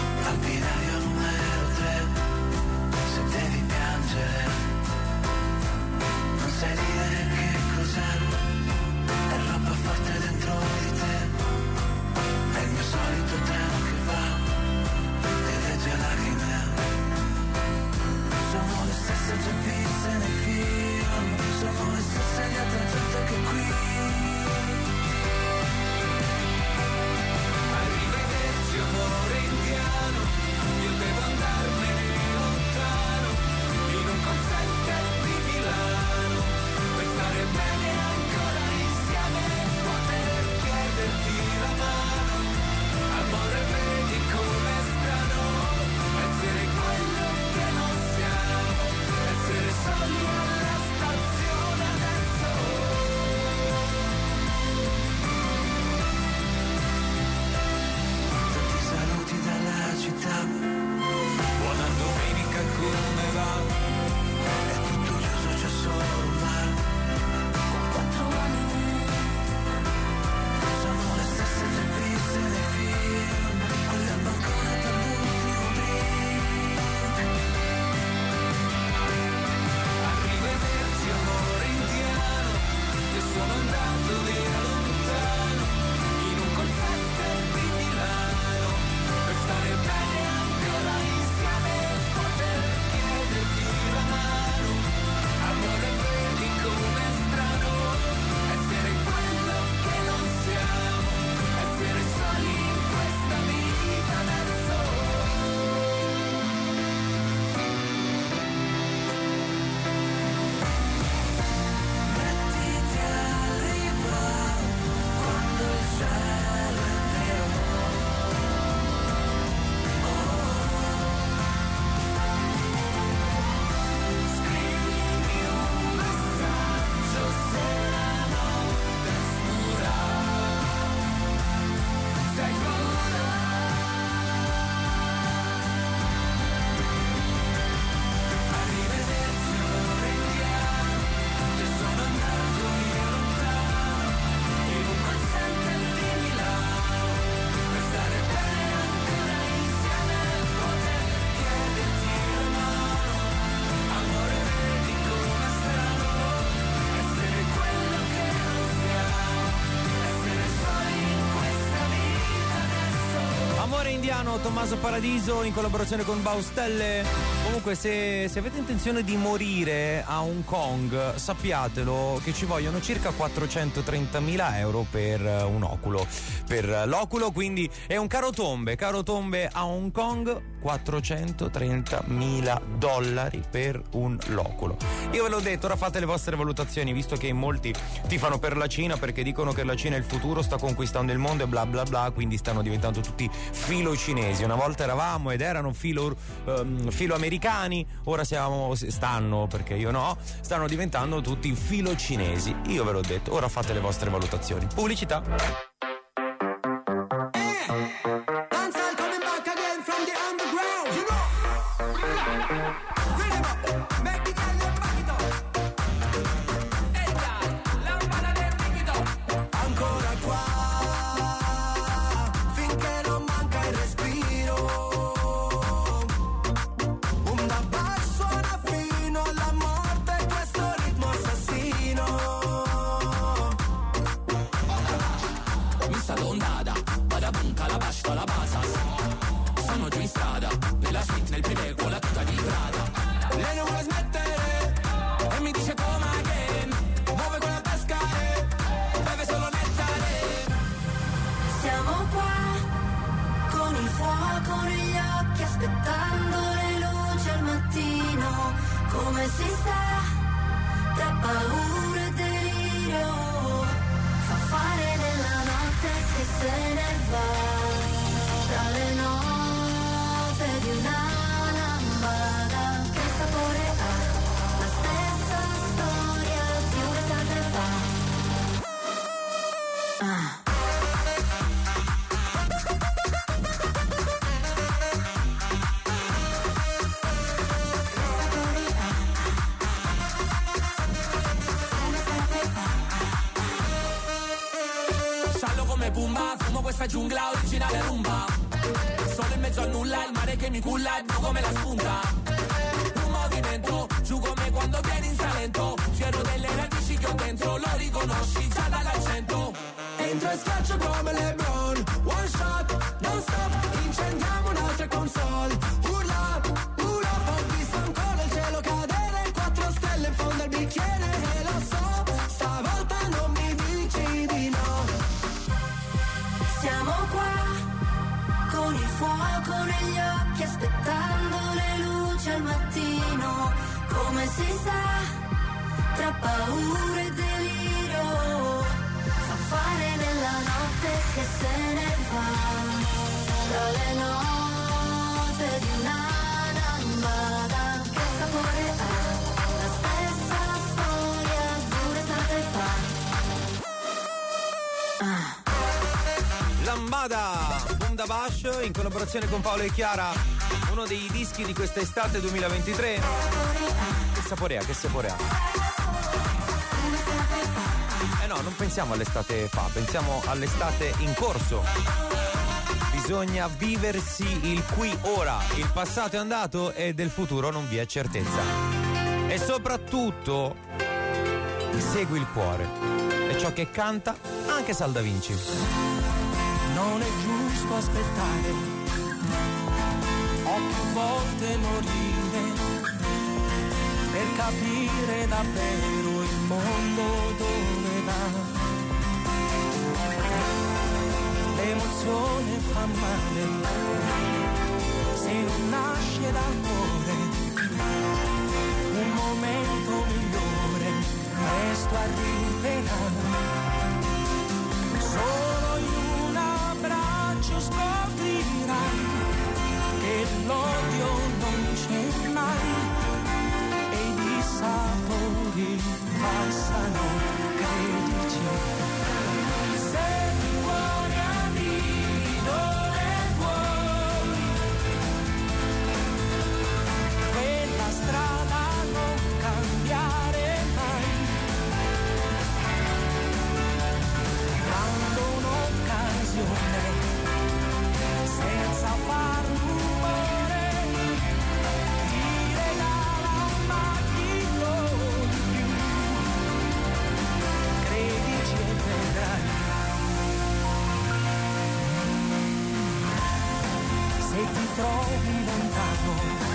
Ottaviano, Tommaso Paradiso in collaborazione con Baustelle. Comunque se, se avete intenzione di morire a Hong Kong, sappiatelo che ci vogliono circa quattrocentotrentamila euro per un oculo. Per l'oculo, quindi è un caro tombe, caro tombe a Hong Kong, quattrocentotrentamila dollari per un loculo. Io ve l'ho detto, ora fate le vostre valutazioni, visto che in molti tifano per la Cina perché dicono che la Cina è il futuro, sta conquistando il mondo e bla bla bla, quindi stanno diventando tutti filo cinesi. Una volta eravamo ed erano filo, um, filo americani, ora siamo, stanno, perché io no, stanno diventando tutti filo cinesi. Io ve l'ho detto, ora fate le vostre valutazioni. Pubblicità. Questa giungla originale rumba, solo in mezzo a nulla, il mare che mi culla e giù come la spunta. Un movimento, giù come quando vieni in Salento, fiero delle radici che ho dentro, lo riconosci già dall'accento. Entro e schiaccio come LeBron, one shot, non stop, incendiamo un'altra console. Urla, urla, ho visto ancora il cielo cadere, quattro stelle in fondo al bicchiere e lo so, stavolta non mi dici di no. Siamo qua, con il fuoco negli occhi, aspettando le luci al mattino. Come si sa, tra paura e delirio, fa fare nella notte che se ne va. Tra le note di una lambada, che sapore ha? La stessa storia, due estate fa. Ah. Lambada, Bunda Bash in collaborazione con Paolo e Chiara, uno dei dischi di quest'estate duemilaventitré. Che sapore ha, che sapore ha. Eh no, non pensiamo all'estate fa, pensiamo all'estate in corso. Bisogna viversi il qui ora, il passato è andato e del futuro non vi è certezza. E soprattutto segui il cuore, è ciò che canta anche Sal Da Vinci. Non è giusto aspettare, o più volte morire, per capire davvero il mondo dove va. L'emozione fa male, se non nasce dal cuore, un momento migliore presto arriverà. Solo in un abbraccio scoprirai che l'odio non c'è mai e i sapori passano, credici. Se ti vuoi arrivi dove vuoi, quella strada non cambiare mai. trovi lontano,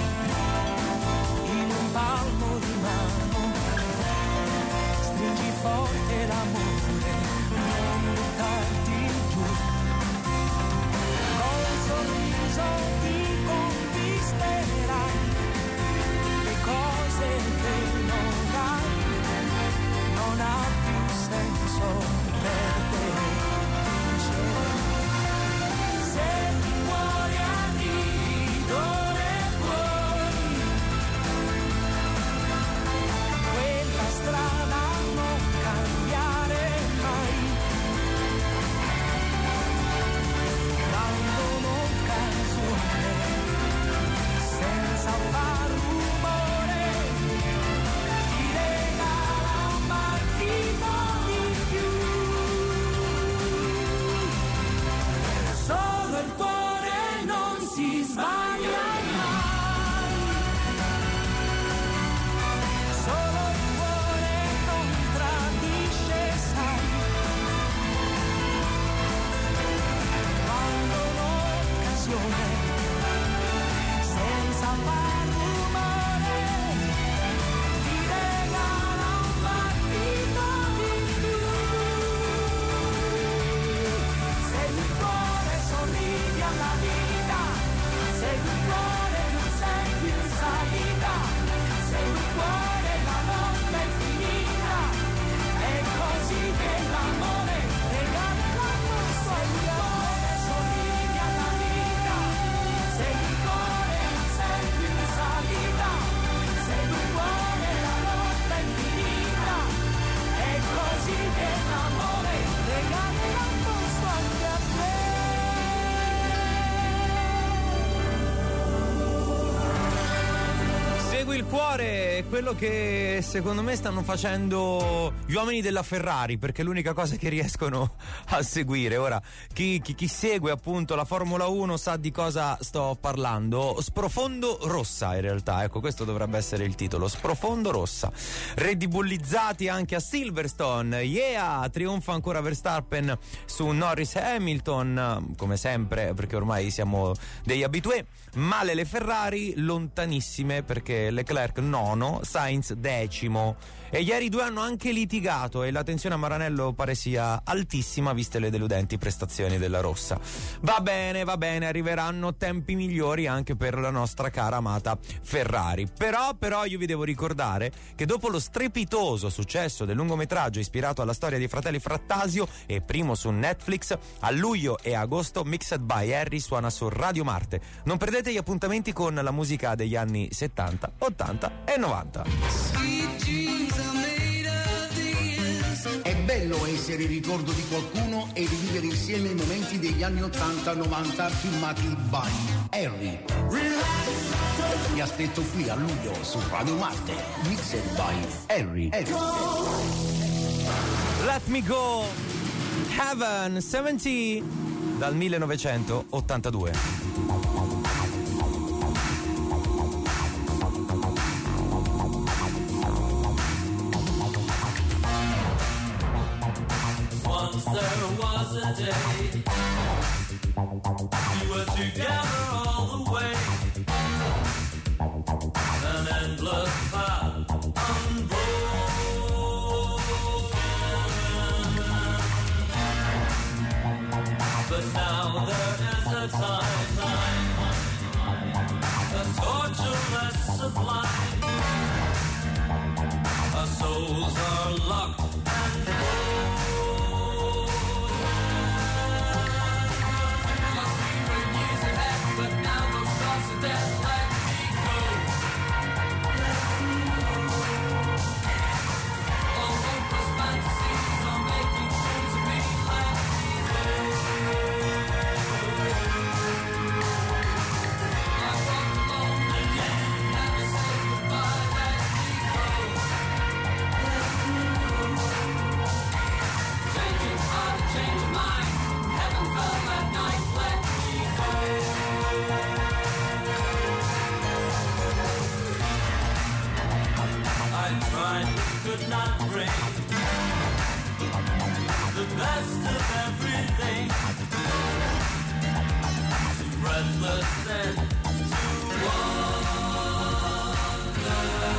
in un palmo di mano, stringi forte l'amore, non buttarti giù, con un sorriso ti conquisterai le cose che non hai, non ha più senso per te. Il cuore è quello che secondo me stanno facendo gli uomini della Ferrari, perché è l'unica cosa che riescono a seguire. Ora chi, chi, chi segue appunto la Formula uno sa di cosa sto parlando. Sprofondo rossa, in realtà, ecco, questo dovrebbe essere il titolo, Sprofondo rossa. Redibullizzati anche a Silverstone, yeah, trionfa ancora Verstappen su Norris e Hamilton, come sempre, perché ormai siamo degli abitué. Male le Ferrari, lontanissime, perché Leclerc nono, Sainz decimo. E ieri i due hanno anche litigato e la tensione a Maranello pare sia altissima, viste le deludenti prestazioni della rossa. Va bene, va bene, arriveranno tempi migliori anche per la nostra cara amata Ferrari. Però, però io vi devo ricordare che dopo lo strepitoso successo del lungometraggio ispirato alla storia dei fratelli Frattasio e primo su Netflix, a luglio e agosto Mixed by Harry suona su Radio Marte. Non perdete gli appuntamenti con la musica degli anni settanta, ottanta e novanta. È bello essere il ricordo di qualcuno e rivivere insieme i momenti degli anni ottanta novanta filmati by Harry. Vi aspetto qui a luglio su Radio Marte, Mixed by Harry. Harry. Let Me Go, Heaven settanta dal millenovecentottantadue. Once there was a day we were together all the way. An endless path unbroken. But now there is a time, a tortureless sublime. Our souls are locked and frozen. But now those thoughts are dead, let me go. Let me go. All hopeless fantasies are making fools of me. Let me go. I walk alone and yet never say goodbye. Let me go. Let me go. Changing heart, changing mind. Heaven fell that night. Let me go. I tried but could not bring the best of everything to breathless then to wonder.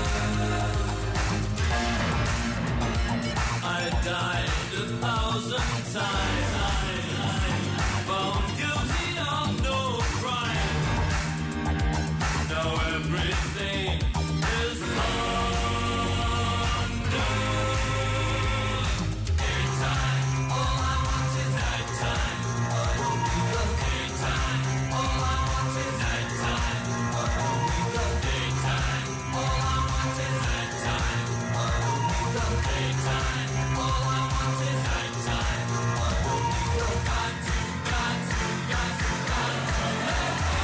I died a thousand times, found guilty of no crime. Now everything is under. Daytime, all I want is nighttime. Daytime, all I want is nighttime. Daytime, all I want is nighttime. Daytime, all I want is nighttime. Got to, got to, got to, got to let me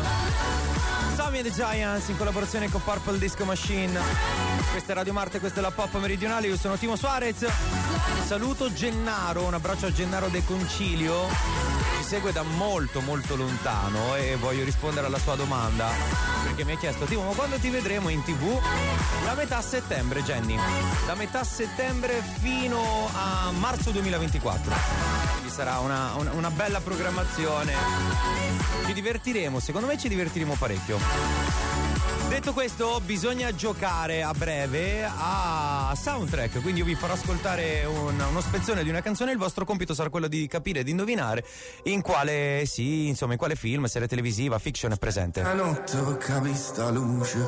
Sammy and the Giants in collaborazione con Purple Disco Machine. Questa è Radio Marte, questa è la Pop Meridionale. Io sono Timo Suarez. Saluto Gennaro, un abbraccio a Gennaro De Concilio. Ci segue da molto molto lontano e voglio rispondere alla sua domanda, perché mi ha chiesto: Timo, ma quando ti vedremo in tv? Da metà settembre, Jenny. Da metà settembre fino a marzo duemilaventiquattro. Quindi sarà una, una, una bella programmazione. Ci divertiremo, secondo me ci divertiremo parecchio. Detto questo, bisogna giocare a breve a soundtrack, quindi io vi farò ascoltare un, uno spezzone di una canzone. Il vostro compito sarà quello di capire, di indovinare in quale, sì, insomma, in quale film, serie televisiva, fiction è presente. La notte ho capito luce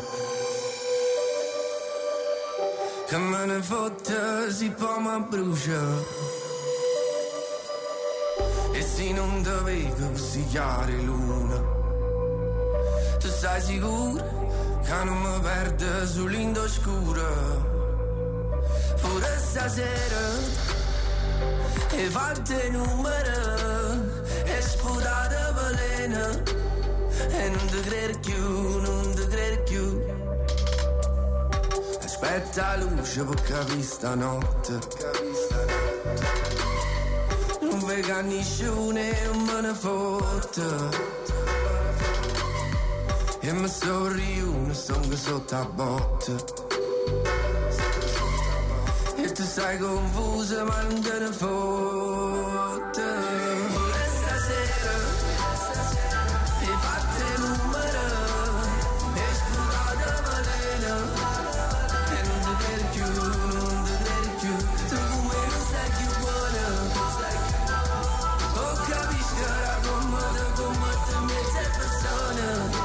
che me ne fotte si poi mi brucia, e se non te vedo così chiare luna, tu sei sicuro che non mi perde sull'indo scuro? Pure stasera e fatte numero e sputate veleno, e non ti credo più, non ti credo più. Aspetta la luce per capire stanotte, non vega nessuno e non me ne fotte, e mi sorriuno, sono sotto a botte, e tu sei confusa ma non te ne fotte. Pure stasera e fatte numero e sputate veleno, e non ti credo più, non ti credo più. Tu come non sei più buona, oh capisco ora come te, come te mezza persona.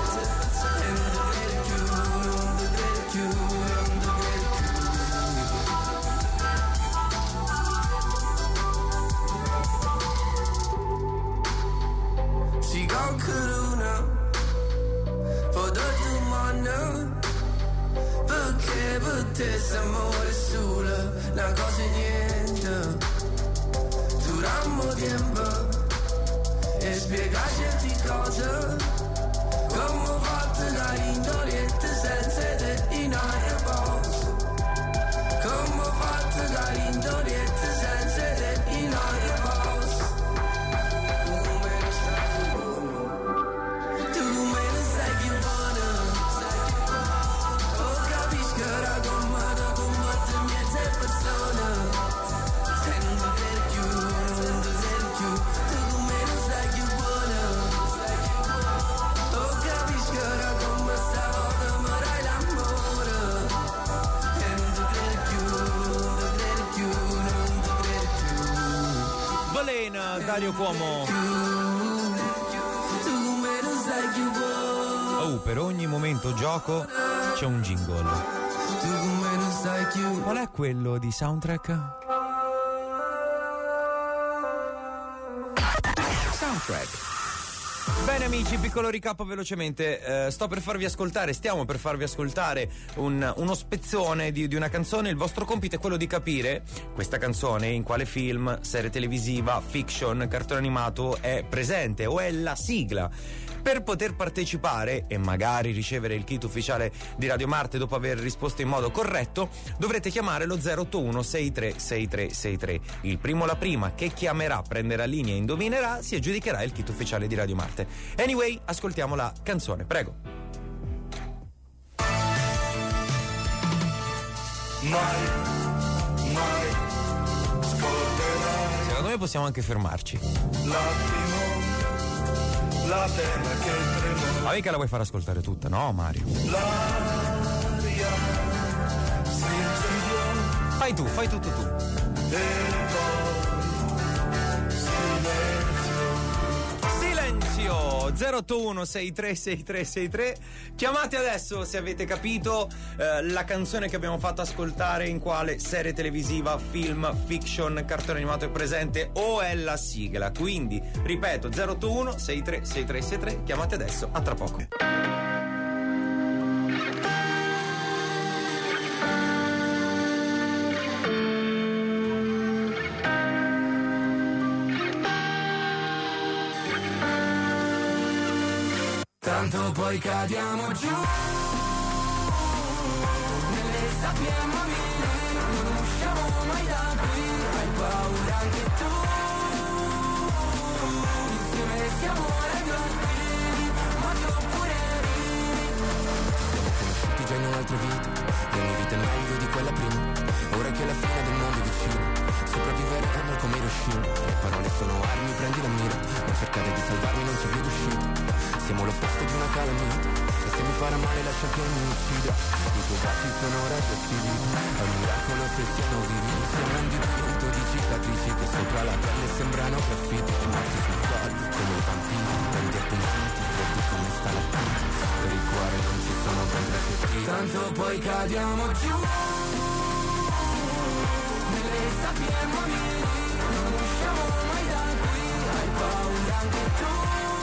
Si qualcuno può darti un mano, perché per te s'amore solo una cosa e niente. Durammo tempo e spiega certe cose, come ho fatto da indoliente senza te in aria posto, come ho fatto da indoliente senza te in aria posto. Dario Cuomo. Oh, per ogni momento gioco c'è un jingle. Qual è quello di soundtrack? Soundtrack. Bene amici, piccolo recap velocemente. Eh, sto per farvi ascoltare, stiamo per farvi ascoltare un, uno spezzone di, di una canzone. Il vostro compito è quello di capire questa canzone in quale film, serie televisiva, fiction, cartone animato è presente o è la sigla. Per poter partecipare e magari ricevere il kit ufficiale di Radio Marte dopo aver risposto in modo corretto, dovrete chiamare lo zero otto uno sei tre sei tre sei tre. Il primo o la prima che chiamerà, prenderà linea e indovinerà si aggiudicherà il kit ufficiale di Radio Marte. Anyway, ascoltiamo la canzone, prego. Mai, mai scorderai. Secondo me possiamo anche fermarci. L'attimo, la pena che tremò. Ma mica la vuoi far ascoltare tutta, no Mario? L'aria si insidiò. Fai tu, fai tutto tu. E poi silenzio. Silenzio. zero otto uno sei tre sei tre sei tre. Chiamate adesso se avete capito eh, la canzone che abbiamo fatto ascoltare, in quale serie televisiva, film, fiction, cartone animato è presente o è la sigla. Quindi ripeto, zero otto uno sei tre sei tre sei tre. Chiamate adesso, a tra poco. Tanto poi cadiamo giù nelle sabbie mobili, non usciamo mai da qui, hai paura anche tu, insieme siamo radioattivi, ma tu pure ridi. Siamo conosciuti già in un'altra vita, e ogni vita è meglio di quella prima, ora che la fine del mondo è vicina, sopravviveremo come Hiroshima, le parole sono armi, prendi la mira, non cercate di salvarmi, non c'è via d'uscita, siamo l'opposto di una calamita, e se mi farà male lascia che mi uccida, i tuoi baci sono radioattivi, è un miracolo se siamo vivi, siamo un dipinto di cicatrici che sopra la pelle sembrano graffiti, morti sul collo come i vampiri, prendi appuntiti, freddi come stalattiti, per il cuore non ci sono contraccettivi, tanto poi cadiamo giù nelle sabbie mobili, non usciamo mai da qui, hai paura anche tu,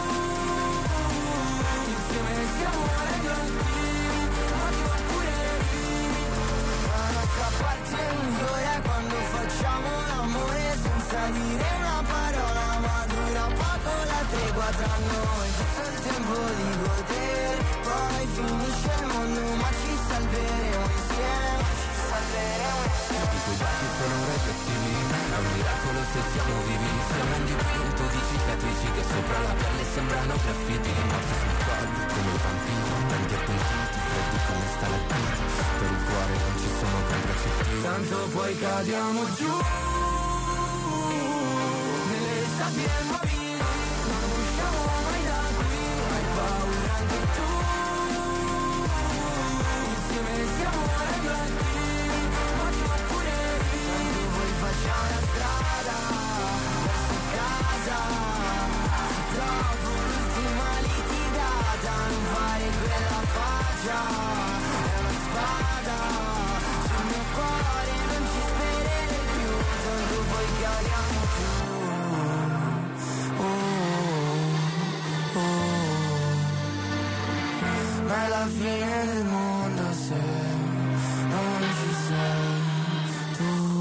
insieme siamo radioattivi, ma tu pure ridi. La nostra parte migliore è quando facciamo l'amore senza dire una parola, ma dura poco la tregua tra noi, giusto il tempo di godere, poi finisce il mondo ma ci salveremo insieme, ci salveremo insieme. I tuoi baci sono radioattivi, è un miracolo se siamo vivi, siamo un dipinto di cicatrici che sopra la pelle sembrano graffiti, morti sul collo come i vampiri, tanti appuntiti, freddi come stalattiti, per il cuore non ci sono contraccettivi, tanto poi cadiamo giù nelle sabbie mobili, non usciamo mai da qui, hai paura anche tu, insieme siamo radioattivi, ma tu pure ridi, tanto poi facciamo la strada verso casa, dopo l'ultima litigata, non fare quella faccia, è una spada sul mio cuore, non ci sperare più, tanto poi cadiamo giù, oh, oh, oh. Ma è la fine del mondo se non ci sei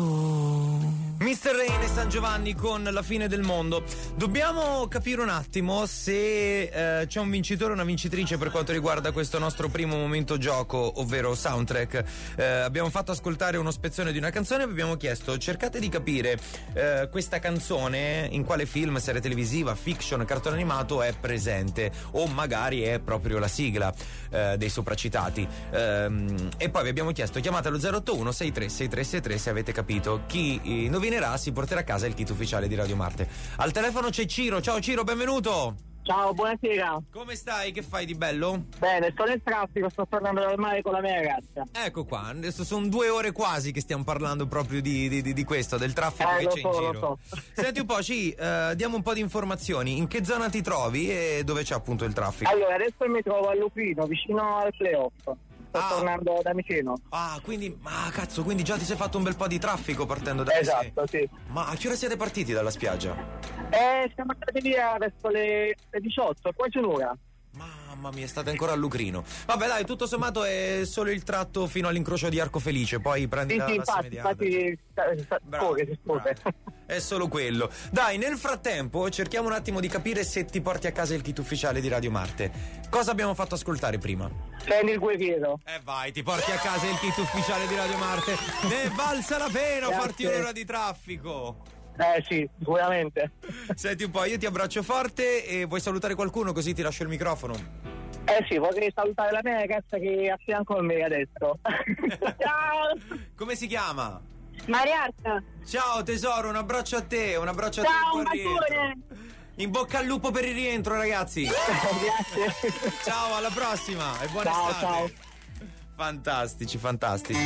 tu. mister Rain e San Giovanni con La fine del mondo. Dobbiamo capire un attimo se eh, c'è un vincitore o una vincitrice per quanto riguarda questo nostro primo momento gioco, ovvero soundtrack. Eh, abbiamo fatto ascoltare uno spezzone di una canzone e vi abbiamo chiesto: cercate di capire eh, questa canzone in quale film, serie televisiva, fiction, cartone animato è presente, o magari è proprio la sigla eh, dei sopracitati. Ehm, e poi vi abbiamo chiesto: chiamate allo zero otto uno sei tre sei tre sei tre se avete capito. Chi indovinerà si porterà a casa il kit ufficiale di Radio Marte. Al telefono c'è Ciro. Ciao Ciro, benvenuto. Ciao, buonasera. Come stai? Che fai di bello? Bene, sto nel traffico, sto tornando dal mare con la mia ragazza. Ecco qua, adesso sono due ore quasi che stiamo parlando proprio di, di, di questo, del traffico eh, che lo c'è so, in giro. Lo so. Senti un po', ci eh, diamo un po' di informazioni. In che zona ti trovi e dove c'è appunto il traffico? Allora, adesso mi trovo a Lucrino, vicino al playoff. Sto ah. tornando da Miceno. Ah, quindi, ah cazzo, quindi già ti sei fatto un bel po' di traffico partendo da Esatto, sì. Ma a che ora siete partiti dalla spiaggia? Eh, siamo andati via verso le, le diciotto, quasi un'ora. Mamma mia, state ancora a Lucrino. Vabbè dai, tutto sommato è solo il tratto fino all'incrocio di Arco Felice, poi prendi sì, la, sì, la infatti, Semediana. infatti scorre, si scorre. È solo quello. Dai, nel frattempo cerchiamo un attimo di capire se ti porti a casa il kit ufficiale di Radio Marte. Cosa abbiamo fatto ascoltare prima? Prendi il guerriero. Eh vai, ti porti a casa il kit ufficiale di Radio Marte. Ne è valsa la pena Grazie. farti un'ora di traffico. Eh sì, sicuramente. Senti un po', io ti abbraccio forte e vuoi salutare qualcuno così ti lascio il microfono? Eh sì, vorrei salutare la mia ragazza che è a fianco a me adesso. Ciao! Come si chiama? Mariarta. Ciao tesoro, un abbraccio a te, un abbraccio Ciao, a te. un bacione. In bocca al lupo per il rientro, ragazzi. Grazie. Ciao, alla prossima e buona Ciao, estate. ciao. Fantastici, fantastici.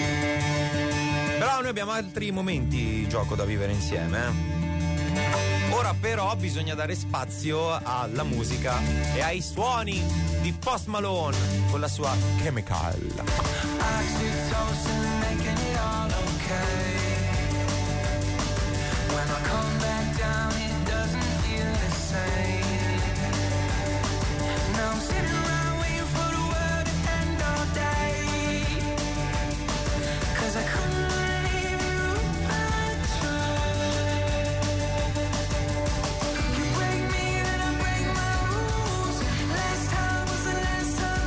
Però noi abbiamo altri momenti gioco da vivere insieme, eh? Ora però bisogna dare spazio alla musica e ai suoni di Post Malone con la sua Chemical. Oxytocin making it all okay. When I come back down it doesn't feel the same. Now I'm sitting around waiting for the world to end all day. Cause I couldn't leave you if I tried. You break me then I break my rules. Last time was the last time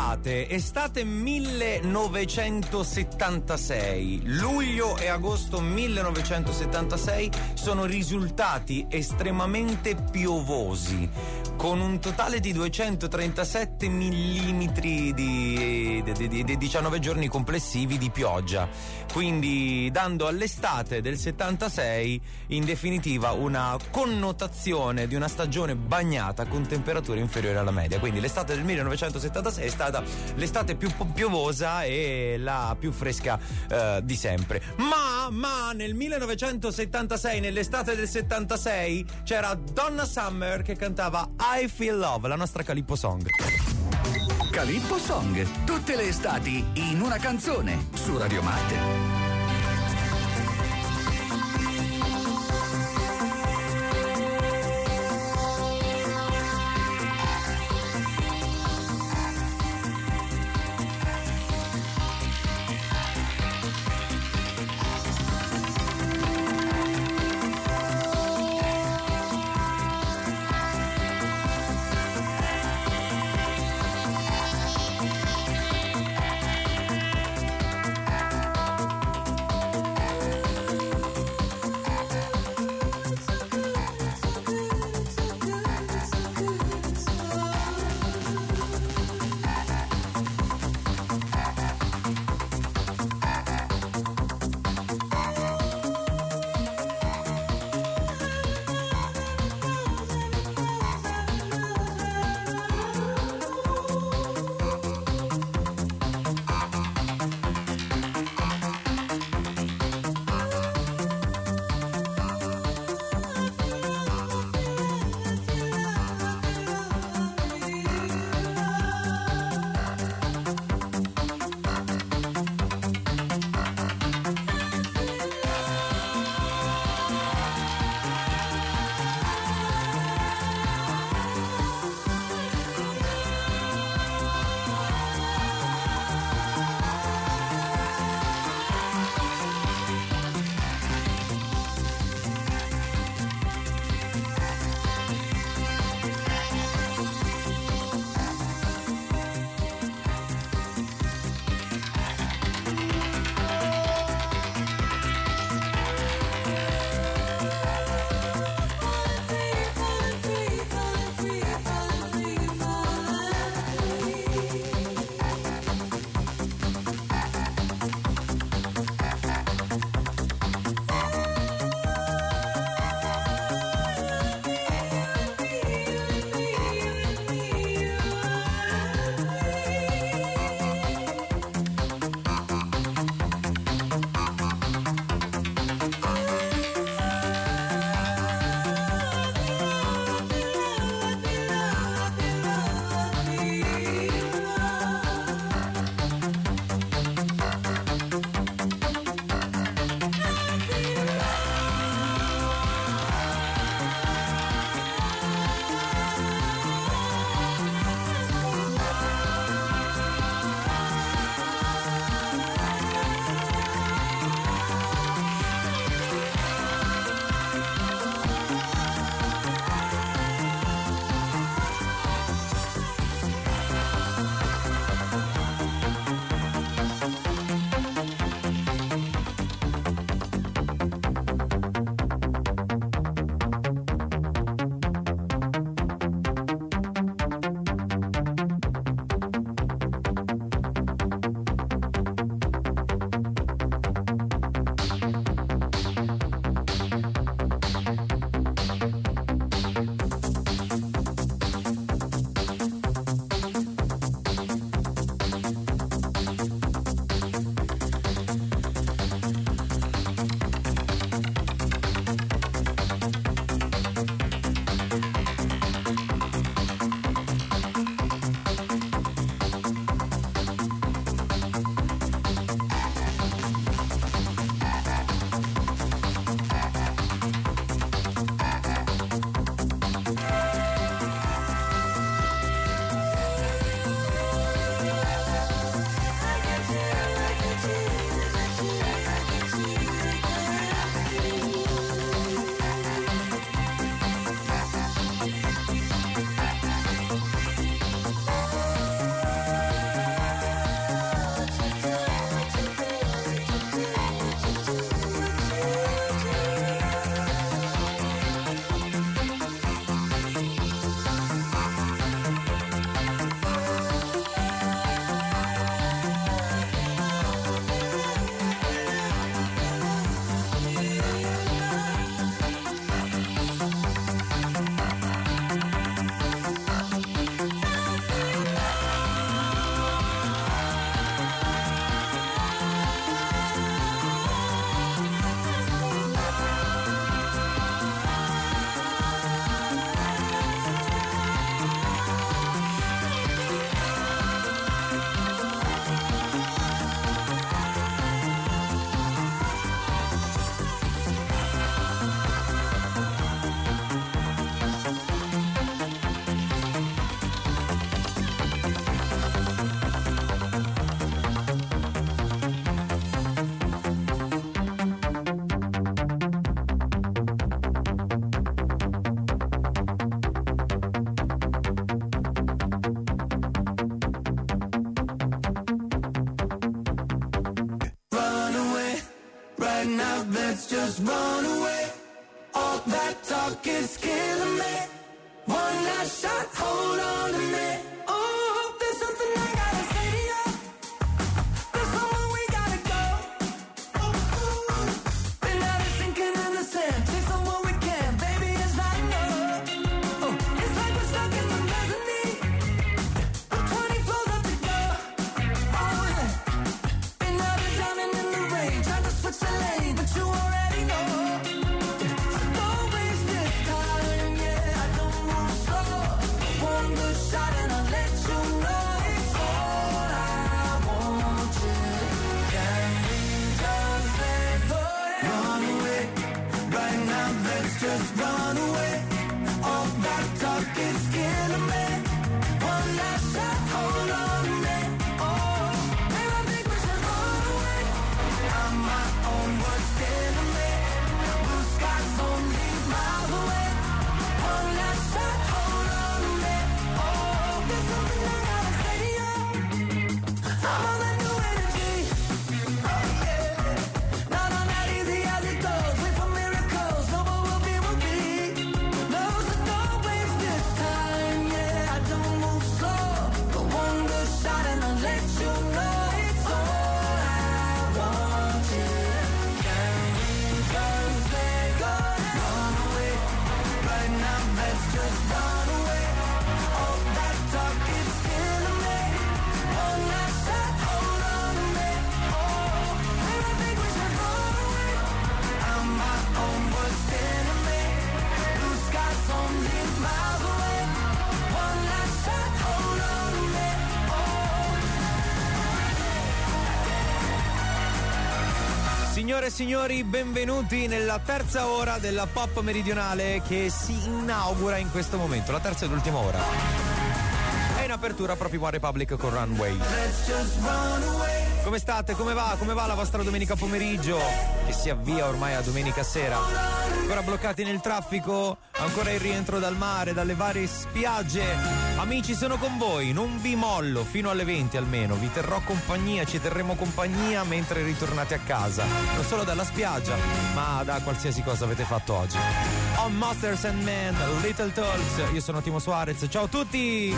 estate, estate millenovecentosettantasei, luglio e agosto millenovecentosettantasei sono risultati estremamente piovosi, con un totale di duecentotrentasette millimetri di, di, di, di diciannove giorni complessivi di pioggia, quindi dando all'estate del settantasei in definitiva una connotazione di una stagione bagnata con temperature inferiori alla media. Quindi l'estate del millenovecentosettantasei è stata l'estate più piovosa e la più fresca eh, di sempre. Ma, ma nel millenovecentosettantasei, nell'estate del settantasei, c'era Donna Summer che cantava I Feel Love, la nostra Calippo Song. Calippo Song, tutte le estati in una canzone su Radio Marte. Right now, let's just run away. All that talk is killing me. One last shot, hold on to me. Oh, there's something I gotta say to you. There's somewhere we gotta go. Been out of sinking in the sand. Take somewhere we can, baby, it's not enough. Oh, it's like we're stuck in the mezzanine. With twenty floors left to go. Oh, yeah. Been out of drowning in the rain. Tried to switch the lane, but you already know. So don't waste this time, yeah. I don't move slow. One good shot and I'll let you know it's all I want you. Can we just let go? Run away. Right now, let's just run away. All that talk is killing me. One last shot, hold on to me. Oh, maybe I think we should run away. I'm my own worst enemy. Blue skies only miles away. One last shot, hold on to me. Oh, there's something I gotta say to you. I'm on that new energy. Oh, yeah. Not on that easy as it goes. Wait for miracles. No, but we'll be, we'll be. No, so don't waste this time. Yeah, I don't move slow. But one good shot and I'll let you know it's all I want you. Can we just let go? Run away. Right now, let's just run away. All that talk is killing me. One last shot, hold on to me. Oh, maybe I think we should run away. I'm my own worst enemy. Blue skies only miles away. One last shot, hold on to me. Signore e signori, benvenuti nella terza ora della Pop Meridionale che si inaugura in questo momento, la terza ed ultima ora. È in apertura proprio One Republic con Runway. Let's just run away. Come state? Come va? Come va la vostra domenica pomeriggio? Che si avvia ormai a domenica sera. Ancora bloccati nel traffico? Ancora il rientro dal mare, dalle varie spiagge? Amici, sono con voi, non vi mollo fino alle venti almeno. Vi terrò compagnia, ci terremo compagnia mentre ritornate a casa. Non solo dalla spiaggia, ma da qualsiasi cosa avete fatto oggi. On Monsters and Men, Little Talks. Io sono Timo Suarez, ciao a tutti!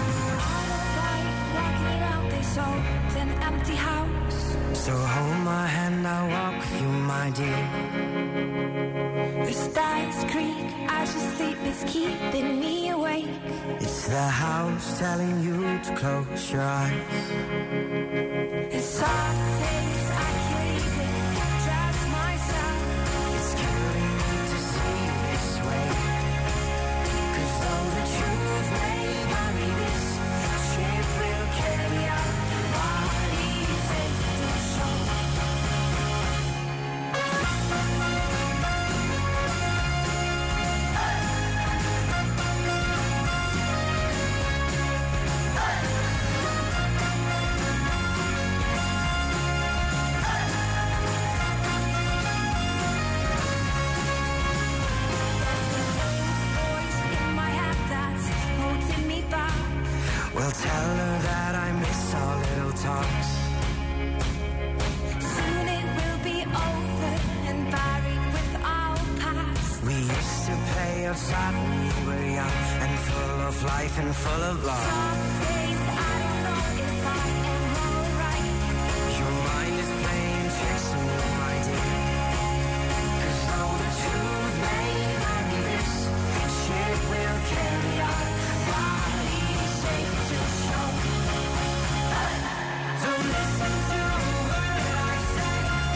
So hold my hand, I'll walk with you, my dear. The stars creak as you sleep, it's keeping me awake. It's the house telling you to close your eyes. It's soft days I can't even trust myself. It's killing me to see you this way. 'Cause though the truth may vary, this ship will carry on. Body safe to show. Well, tell her that I miss our little talks. Soon it will be over and buried with our past. We used to play outside when we were young and full of life and full of love. Some days I don't know if I am alright. Your mind is playing tricks on you, my dear. 'Cause though the truth may vary, this ship will carry on. Body safe to show. Don't listen to a word I say.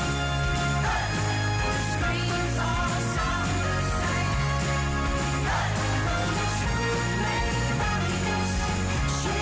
The screams all sound the same. Though the truth may vary, this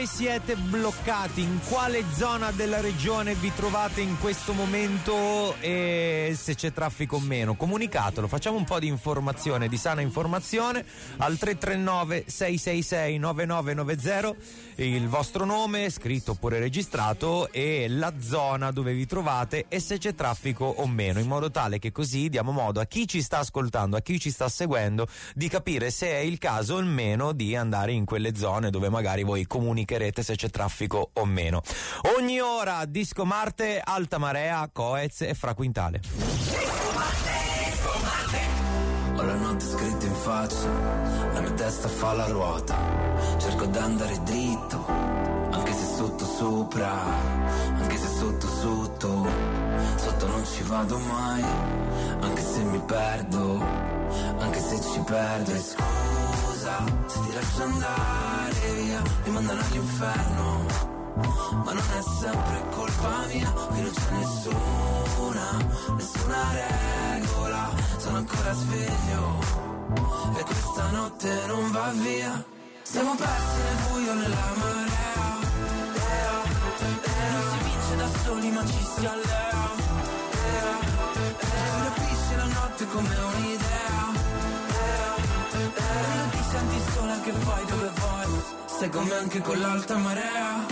Dove siete bloccati? In quale zona della regione vi trovate in questo momento? E se c'è traffico o meno, comunicatelo. Facciamo un po' di informazione, di sana informazione al tre tre nove sei sei sei nove nove nove zero, il vostro nome scritto oppure registrato e la zona dove vi trovate e se c'è traffico o meno, in modo tale che così diamo modo a chi ci sta ascoltando, a chi ci sta seguendo, di capire se è il caso o meno di andare in quelle zone dove magari voi comunicherete se c'è traffico o meno. Ogni ora Disco Marte, Alta Marea, Coez e Fra Quintale. Ho la notte scritta in faccia, la mia testa fa la ruota. Cerco d'andare dritto, anche se sotto sopra, anche se sotto sotto. Sotto non ci vado mai, anche se mi perdo, anche se ci perdo. E scusa se ti lascio andare via, mi mandano all'inferno, ma non è sempre colpa mia. Qui non c'è nessuna, nessuna regola. Sono ancora sveglio e questa notte non va via. Siamo persi nel buio, nella marea, ea, ea. Non si vince da soli ma ci si allea, ea, ea. Si rapisce la notte come un'idea, ea, ea. Quando ti senti sola che fai dove vuoi, stai con me anche con l'alta marea.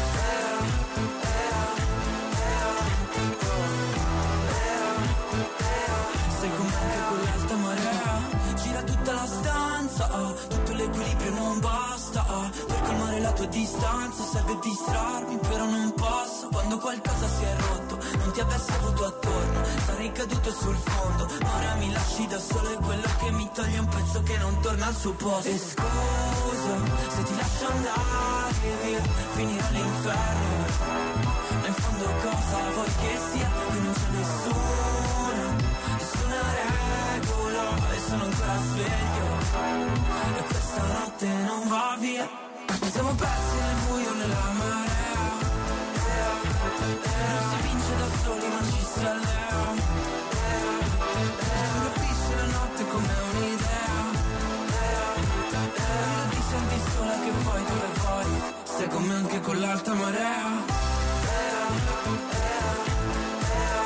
Tutta la stanza, ah, tutto l'equilibrio non basta, ah, per colmare la tua distanza serve distrarmi, però non posso. Quando qualcosa si è rotto, non ti avessi avuto attorno, sarei caduto sul fondo, ma ora mi lasci da solo, è quello che mi toglie un pezzo che non torna al suo posto. E scusa, se ti lascio andare via, finirà l'inferno, ma in fondo cosa vuoi che sia? Qui non c'è nessuna, nessuna regola, e sono ancora sveglio e questa notte non va via. Siamo persi nel buio, nella marea, ea, ea. Non si vince da soli ma ci si allea, ea, ea. Si capisce la notte come un'idea, ea, ea. Quando ti senti sola che poi dove vuoi, stai con me anche con l'alta marea, ea, ea, ea,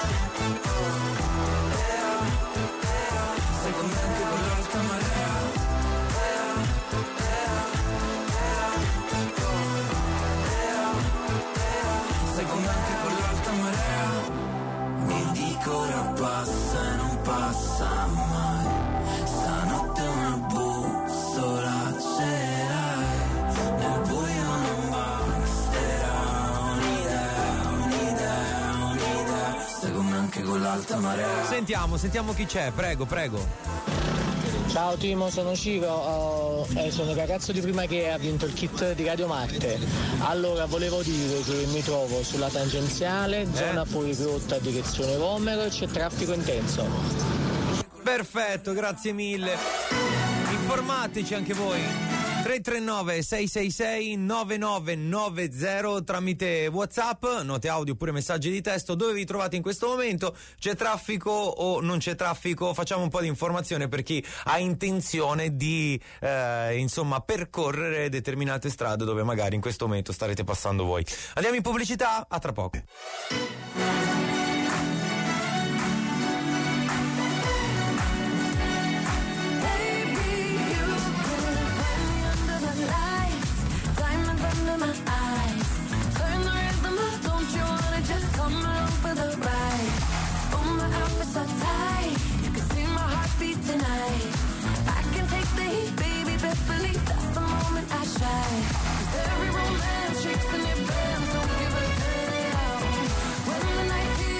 ea, ea. Stai con me anche con l'alta marea, ea, ea, ea, ea, ea. Stai con me anche con l'alta marea. Mi dico ora passa e non passa mai, stanotte una bussola ce l'hai, nel buio non basterà un'idea, un'idea, un'idea. Stai con me anche con l'alta marea. Sentiamo, sentiamo chi c'è, prego, prego. Ciao Timo, sono Ciro, oh, eh, sono il ragazzo di prima che ha vinto il kit di Radio Marte. Allora volevo dire che mi trovo sulla tangenziale, eh? zona fuori rotta direzione Vomero e c'è traffico intenso. Perfetto, grazie mille. Informatici anche voi. tre tre nove sei sei sei nove nove nove zero tramite WhatsApp, note audio oppure messaggi di testo. Dove vi trovate in questo momento? C'è traffico o non c'è traffico? Facciamo un po' di informazione per chi ha intenzione di eh, insomma percorrere determinate strade dove magari in questo momento starete passando voi. Andiamo in pubblicità, a tra poco. Every romance shakes in your bed, don't give a damn. When the night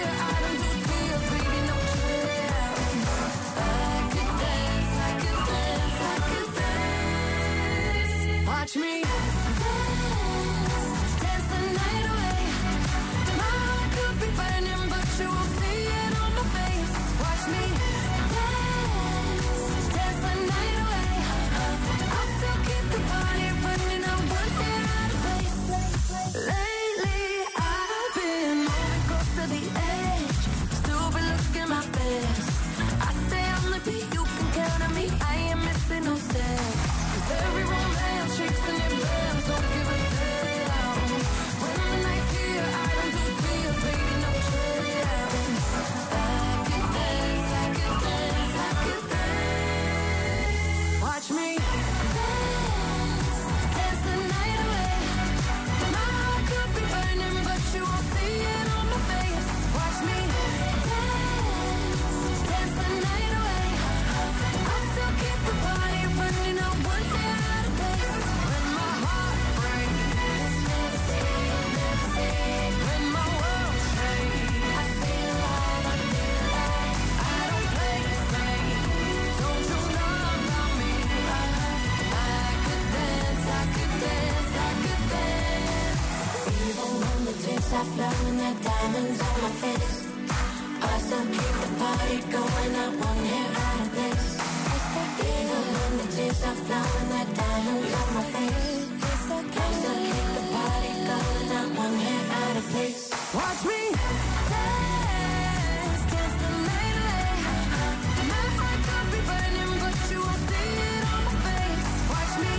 tears are flowing, the diamonds on my face. I still keep the party going, not one hair out of place. Even when the tears are flowing, the diamonds on my face. I still keep the party going, not one hair out of place. Watch me dance, dance the night away. My heart could be burning, but you won't see it on my face. Watch me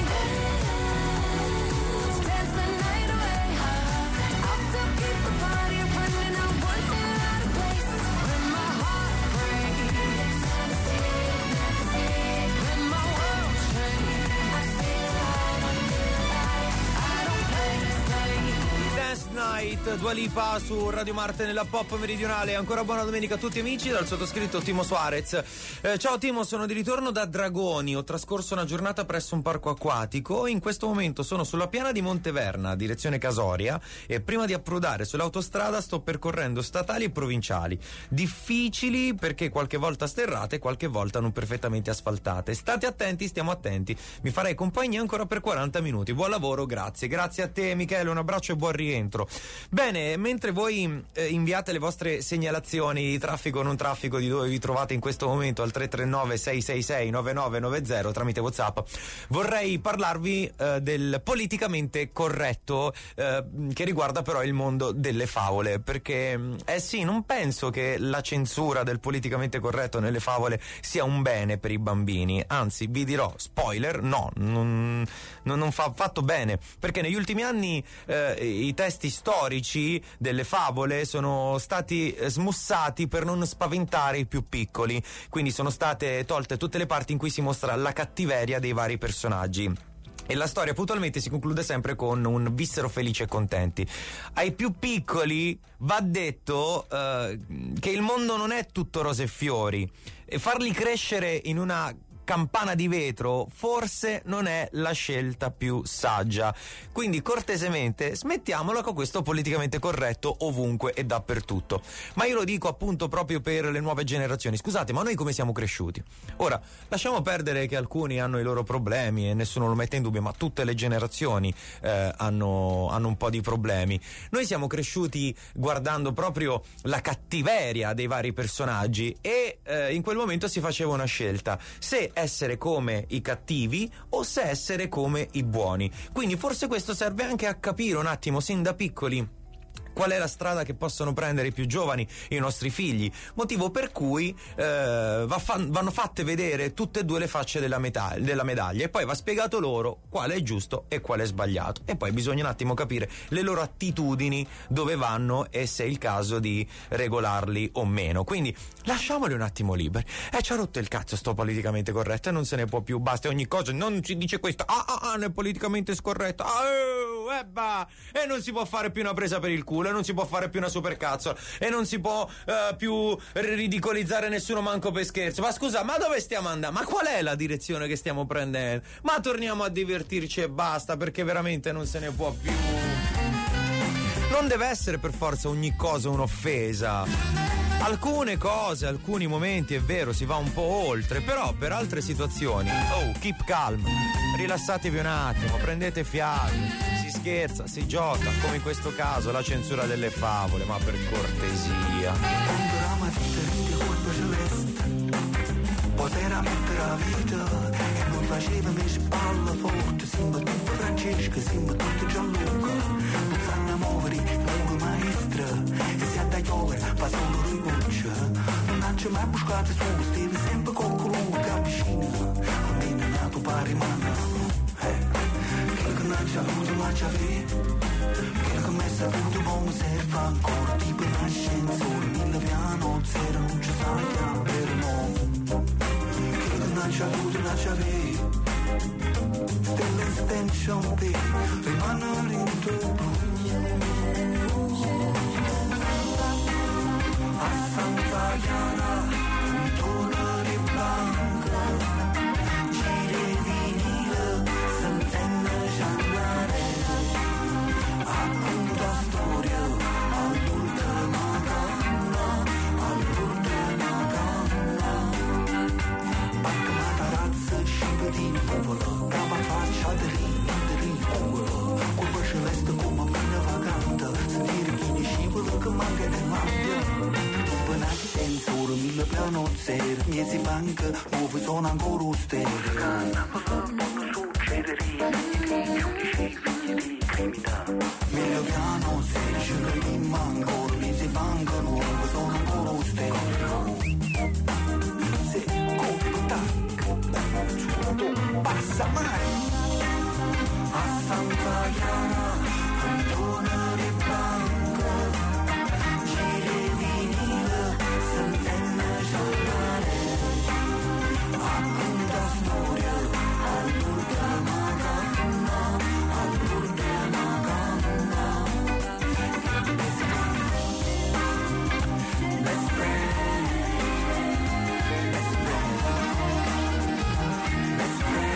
dance, dance the night away. I'll still keep the party running, not one hair out of place. When my heart breaks, when my world shakes, I feel alive, I feel alive. I don't play safe. Dance Night, Dua Lipa su Radio Marte nella Pop Meridionale. Ancora buona domenica a tutti amici, dal sottoscritto Timo Suarez. Eh, ciao Timo, sono di ritorno da Dragoni, ho trascorso una giornata presso un parco acquatico. In questo momento sono sulla piana di Monteverna, direzione Casoria, e prima di approdare sull'autostrada sto percorrendo statali e provinciali. Difficili perché qualche volta sterrate e qualche volta non perfettamente asfaltate. State attenti, stiamo attenti. Mi farei compagnia ancora per quaranta minuti. Buon lavoro, grazie. Grazie a te Michele, un abbraccio e buon rientro. Bene, mentre voi eh, inviate le vostre segnalazioni di traffico o non traffico di dove vi trovate in questo momento al tre tre nove sei sei sei nove nove nove zero tramite WhatsApp, vorrei parlarvi eh, del politicamente corretto eh, che riguarda però il mondo delle favole, perché eh sì, non penso che la censura del politicamente corretto nelle favole sia un bene per i bambini, anzi vi dirò, spoiler, no, non, non, non fa fatto bene, perché negli ultimi anni eh, i testi storici delle favole sono stati smussati per non spaventare i più piccoli, quindi sono state tolte tutte le parti in cui si mostra la cattiveria dei vari personaggi. E la storia puntualmente si conclude sempre con un vissero felici e contenti. Ai più piccoli va detto eh, che il mondo non è tutto rose e fiori, e farli crescere in una campana di vetro forse non è la scelta più saggia, quindi cortesemente smettiamola con questo politicamente corretto ovunque e dappertutto. Ma io lo dico appunto proprio per le nuove generazioni. Scusate, ma noi come siamo cresciuti? Ora, lasciamo perdere che alcuni hanno i loro problemi e nessuno lo mette in dubbio, ma tutte le generazioni eh, hanno, hanno un po' di problemi. Noi siamo cresciuti guardando proprio la cattiveria dei vari personaggi e eh, in quel momento si faceva una scelta: se essere come i cattivi o se essere come i buoni. Quindi forse questo serve anche a capire un attimo sin da piccoli qual è la strada che possono prendere i più giovani, i nostri figli, motivo per cui eh, va fa- vanno fatte vedere tutte e due le facce della, metà- della medaglia, e poi va spiegato loro quale è giusto e quale è sbagliato, e poi bisogna un attimo capire le loro attitudini, dove vanno e se è il caso di regolarli o meno. Quindi lasciamoli un attimo liberi. Eh, ci ha rotto il cazzo sto politicamente corretto e non se ne può più, basta, ogni cosa non ci dice questo, ah ah ah, non è politicamente scorretto, ah, oh, ebba, e non si può fare più una presa per il culo, e non si può fare più una supercazzola, e non si può uh, più ridicolizzare nessuno manco per scherzo. Ma scusa, ma dove stiamo andando? Ma qual è la direzione che stiamo prendendo? Ma torniamo a divertirci e basta, perché veramente non se ne può più. Non deve essere per forza ogni cosa un'offesa. Alcune cose, alcuni momenti, è vero, si va un po' oltre, però per altre situazioni, oh, keep calm, rilassatevi un attimo, prendete fiato, si scherza, si gioca, come in questo caso la censura delle favole, ma per cortesia. Poteva mettere la vita e non faceva mi spalla forte, siamo tutti Francesca, siamo tutti Gianluca, non sanno muovere, muove maestra, e si attagliava, fa solo rigoccia, non c'è mai buscato su, steve sempre con colui che avvicina, almeno è nato pari mano, eh, che che non c'ha avuto ma c'ha avuto, che che mi è saputo come serve ancora, tipo un ascensore, mille piano, zero, non ci sa chiamare, no. Non c'ha avuto, non c'ha avuto, stelle estension te, rimanere in tuo blu. A Santa Chiara, un tornare blanca, giri vinile, sentenne ciannare, racconta storia, all'ultima canna, all'ultima canna. Bacca matarazza, scive di nuvola, capa faccia di rin, di rin culo, colpa celeste come una sera, miezi banca, nuovo sono ancora un stereo. Canna, ma fanno succederia, figli di giudici, figli di criminalità. Meglio piano, se ci crediamo ancora, miezi banca, nuovo sono ancora un stereo. Se come tac, tu passa mai. A Santa Chiara, cantone di banca, giri vinile, sentenne giornale, racconta storia, all'ultima gonna, all'ultima gonna. Best friend, best friend, best friend.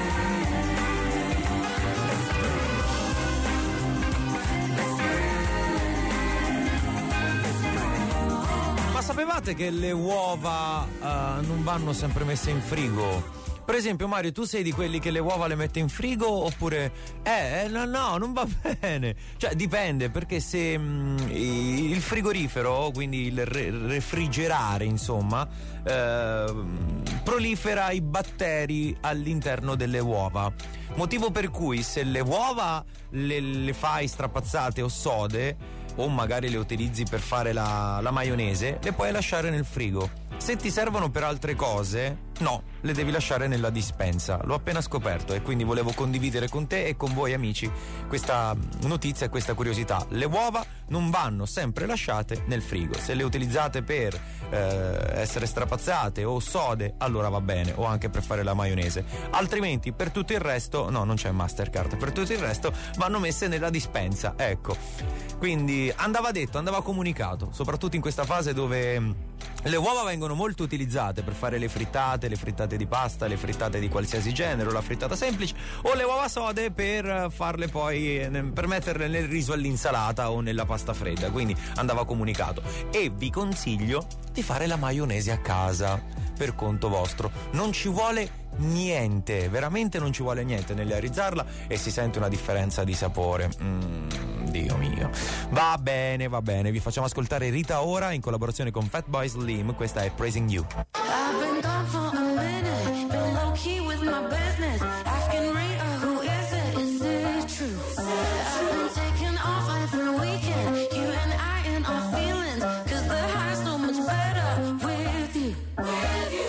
Ma sapevate che le uova uh, non vanno sempre messe in frigo? Per esempio, Mario, tu sei di quelli che le uova le mette in frigo oppure eh, eh no, no, non va bene. Cioè, dipende, perché se mh, il frigorifero, quindi il re- refrigerare, insomma, eh, prolifera i batteri all'interno delle uova. Motivo per cui se le uova le, le fai strapazzate o sode, o magari le utilizzi per fare la, la maionese, le puoi lasciare nel frigo. Se ti servono per altre cose, no, le devi lasciare nella dispensa. L'ho appena scoperto e quindi volevo condividere con te e con voi amici questa notizia e questa curiosità. Le uova non vanno sempre lasciate nel frigo. Se le utilizzate per eh, essere strapazzate o sode, allora va bene, o anche per fare la maionese. Altrimenti per tutto il resto, no, non c'è Mastercard, per tutto il resto vanno messe nella dispensa, ecco. Quindi andava detto, andava comunicato, soprattutto in questa fase dove le uova vengono molto utilizzate per fare le frittate, le frittate di pasta, le frittate di qualsiasi genere, o la frittata semplice, o le uova sode per farle poi, per metterle nel riso all'insalata o nella pasta fredda. Quindi andava comunicato. E vi consiglio di fare la maionese a casa per conto vostro. Non ci vuole niente, veramente non ci vuole niente nel realizzarla e si sente una differenza di sapore. Mm, Dio mio. Va bene, va bene. Vi facciamo ascoltare Rita Ora in collaborazione con Fatboy Slim. Questa è Praising You. I've been gone for a minute, been low key with my business. Asking Rita, who is it? Is it true? I've been taking off every weekend, you and I in our feelings, cause the high's so much better with you. With you.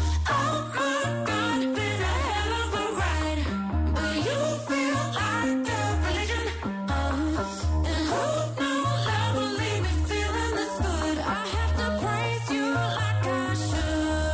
Oh my God, been a hell of a ride, but you feel like a religion. Uh, and who knew love would leave me feeling this good? I have to praise you like I should.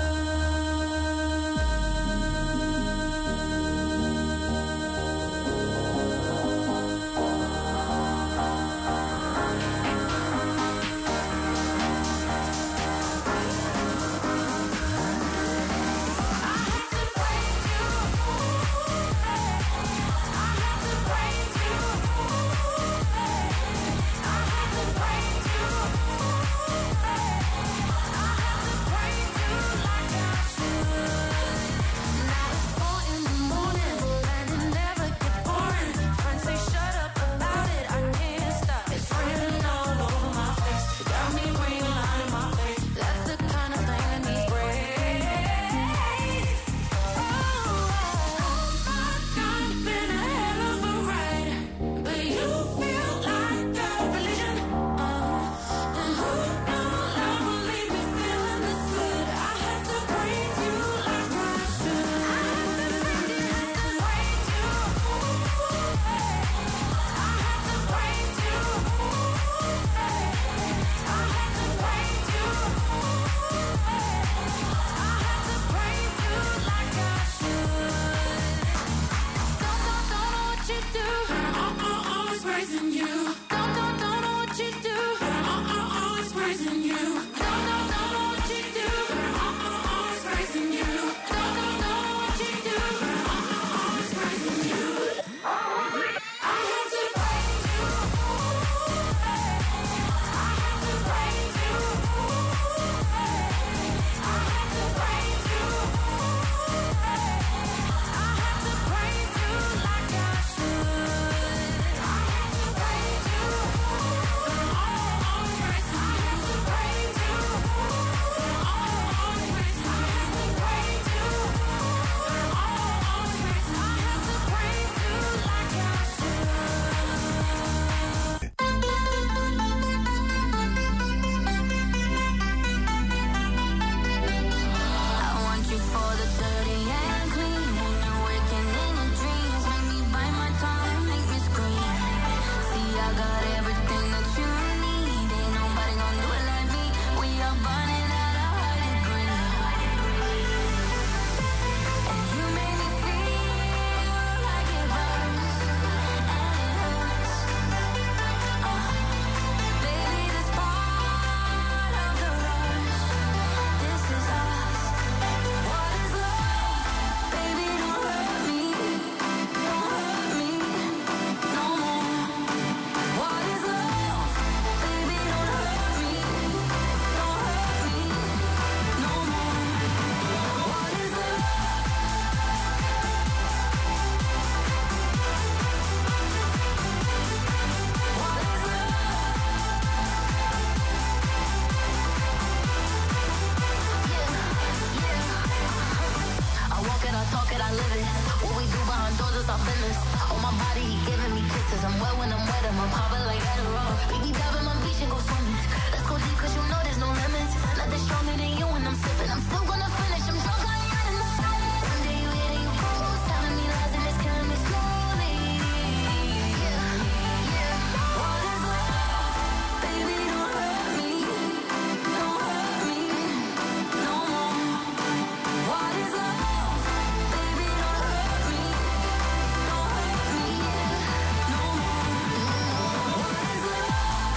my body, he giving me kisses. I'm wet when I'm wet, I'm a popper like Adderall. Baby, dive in my beach and go swimming. Let's go deep, cause you know there's no limits. Nothing stronger than you when I'm sipping. I'm still gonna finish, I'm drunk, I ain't riding the side. One day you hit and you go, telling me lies and it's killing me slowly. Yeah, yeah. What is love? Baby, don't hurt me. Don't hurt me no more. What is love? Baby, don't hurt me. Don't hurt me no more. What is love?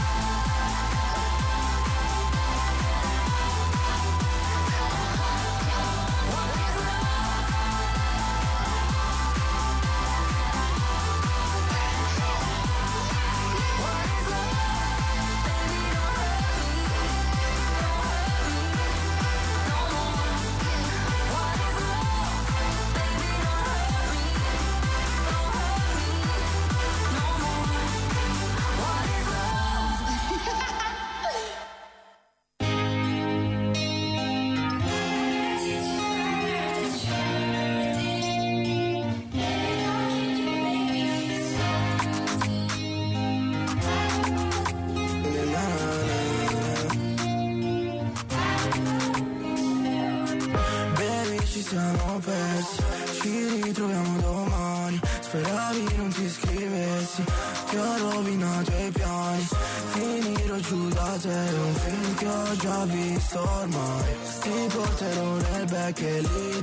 Baby, ci siamo persi, ci ritroviamo domani. Speravi non ti scrivessi, ti ho rovinato i piani. Finirò giù da te, un film che ho già visto ormai. Ti porterò nel back e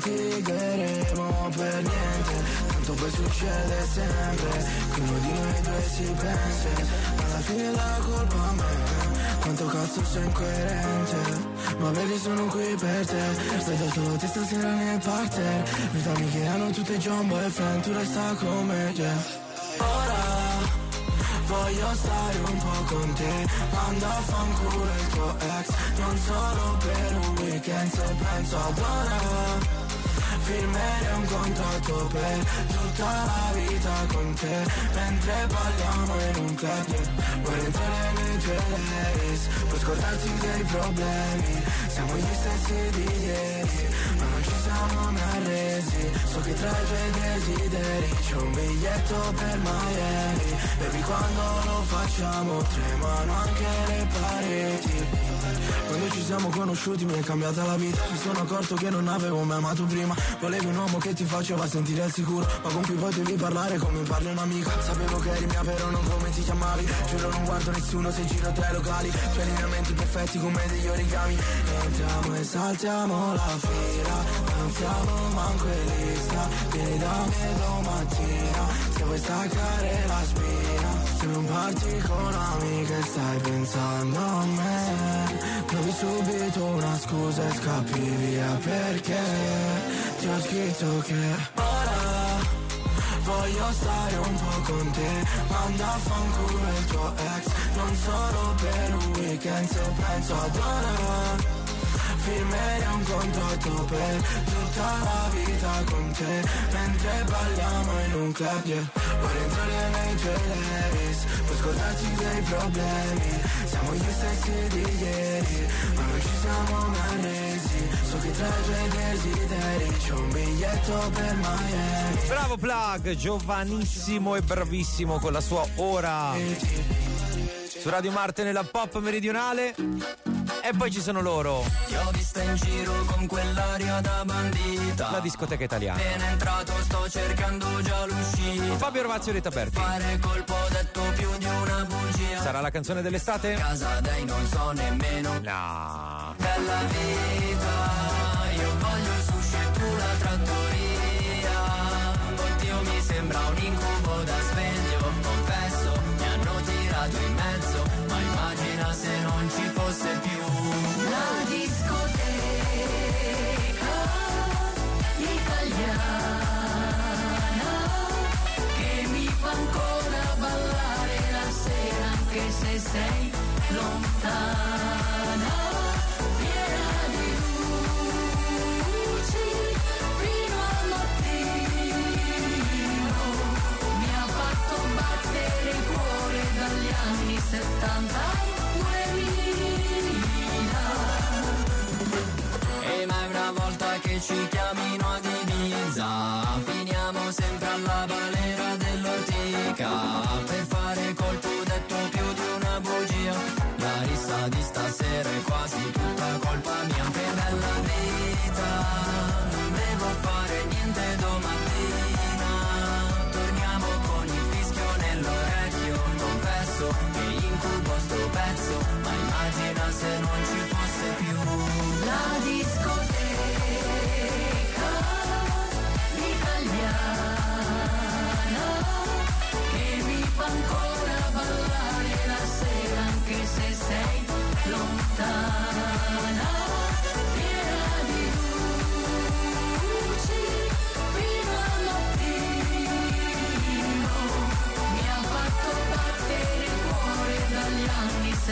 litigheremo per niente. Tanto poi succede sempre, che uno di noi due si pensi. Alla fine la colpa a me, quanto cazzo sei incoerente. Ma vedi sono qui per te, vedo solo te stasera nel parterre. Le amiche che hanno tutte John boyfriend, tu resta come yeah. Ora voglio stare un po' con te, manda a fanculo il tuo ex. Non solo per un weekend, se penso ad ora firmerei un contratto per tutta la vita con te. Mentre balliamo in un club, yeah. Vuoi entrare nei tuoi ladies, puoi scordarti dei problemi. Siamo gli stessi di ieri, ma non ci siamo mai arresi. So che tra i tuoi desideri c'è un biglietto per Miami. Baby, quando lo facciamo tremano anche le pareti. Quando ci siamo conosciuti mi è cambiata la vita. Mi sono accorto che non avevo mai amato prima. Volevi un uomo che ti faceva sentire al sicuro, ma con cui potevi parlare come parli un'amica. Sapevo che eri mia però non come ti chiamavi. Giuro non guardo nessuno se giro tra i locali. Tuoi lineamenti perfetti come degli origami. Entriamo e saltiamo la fila, ma non siamo manco in lista. Vieni da me domattina, se vuoi staccare la spina. Se non parti con amiche stai pensando a me. Trovi subito una scusa e scappi via perché ti ho scritto che ora voglio stare un po' con te. Manda a fanculo il tuo ex, non solo per un weekend. Se penso ad ora firmerei un contratto per tutta la vita con te. Mentre balliamo in un club, yeah. Vuoi entrare nei tuoi ladies, puoi scordarti dei problemi. Siamo gli stessi di ieri, ma non ci siamo mai resi. So che tra i tuoi desideri c'è un biglietto per Miami. Bravo Plug, giovanissimo e bravissimo con la sua Ora su Radio Marte nella pop meridionale. E poi ci sono loro. Ti ho vista in giro con quell'aria da bandita. La discoteca italiana. Appena entrato sto cercando già l'uscita. Fabio Rovazzi e Rita Berti. Fare colpo ho detto più di una bugia. Sarà la canzone dell'estate? Casa dei non so nemmeno. No. Bella vita, io voglio il sushi e tu la trattoria. Oddio mi sembra un incubo da sveglio. Confesso, mi hanno tirato in mezzo. Ma immagina se non ci fosse più la discoteca italiana che mi fa ancora ballare la sera anche se sei lontana, piena di luci fino al mattino. Mi ha fatto battere il cuore dagli anni settanta al duemila. E mai una volta che ci chiamino ad Ibiza finiamo sempre alla balera dell'Ortiz.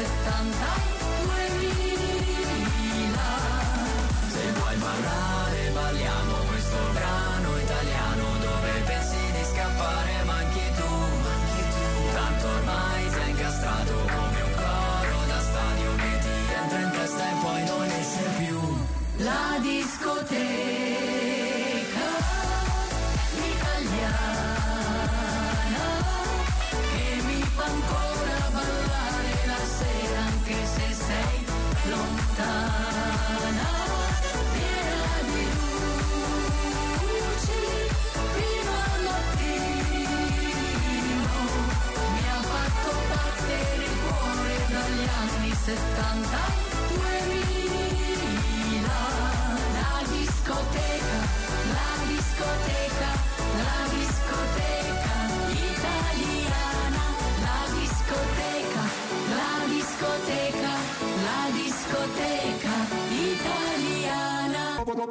settantaduemila. Se vuoi ballare balliamo questo brano italiano dove pensi di scappare ma anche tu, tanto ormai sei incastrato come un coro da stadio che ti entra in testa e poi non esce più. La discoteca italiana che mi fa ancora ballare la sera anche se sei lontana, piena di luci fino al mattino, mi ha fatto battere il cuore dagli anni settantaduemila. La discoteca, la discoteca, la discoteca italiana, la discoteca, la discoteca, la discoteca italiana.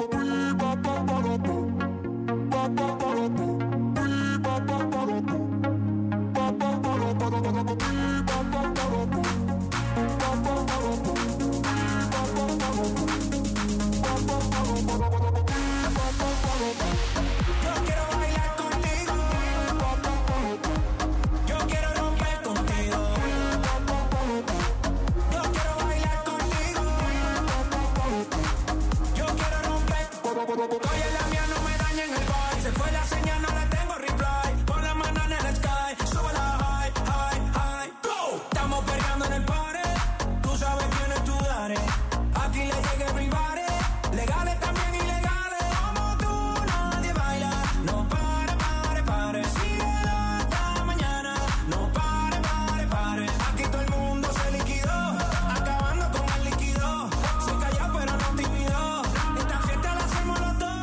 Yo quiero bailar contigo, yo quiero romper contigo, yo quiero bailar contigo, yo quiero romper. Oye, la mía no me daña en el boy, se fue la señal, no la tengo reply, pon la mano en el sky, sube la high, high, high, go. Estamos peleando en el party, tú sabes quién es tu daddy, aquí le llega everybody, legales también ilegales, como tú nadie baila, no pare, pare, pare, síguelo hasta mañana, no pare, pare, pare, aquí todo el mundo se liquidó, acabando con el líquido, soy callado pero no tímido, esta fiesta la hacemos los dos.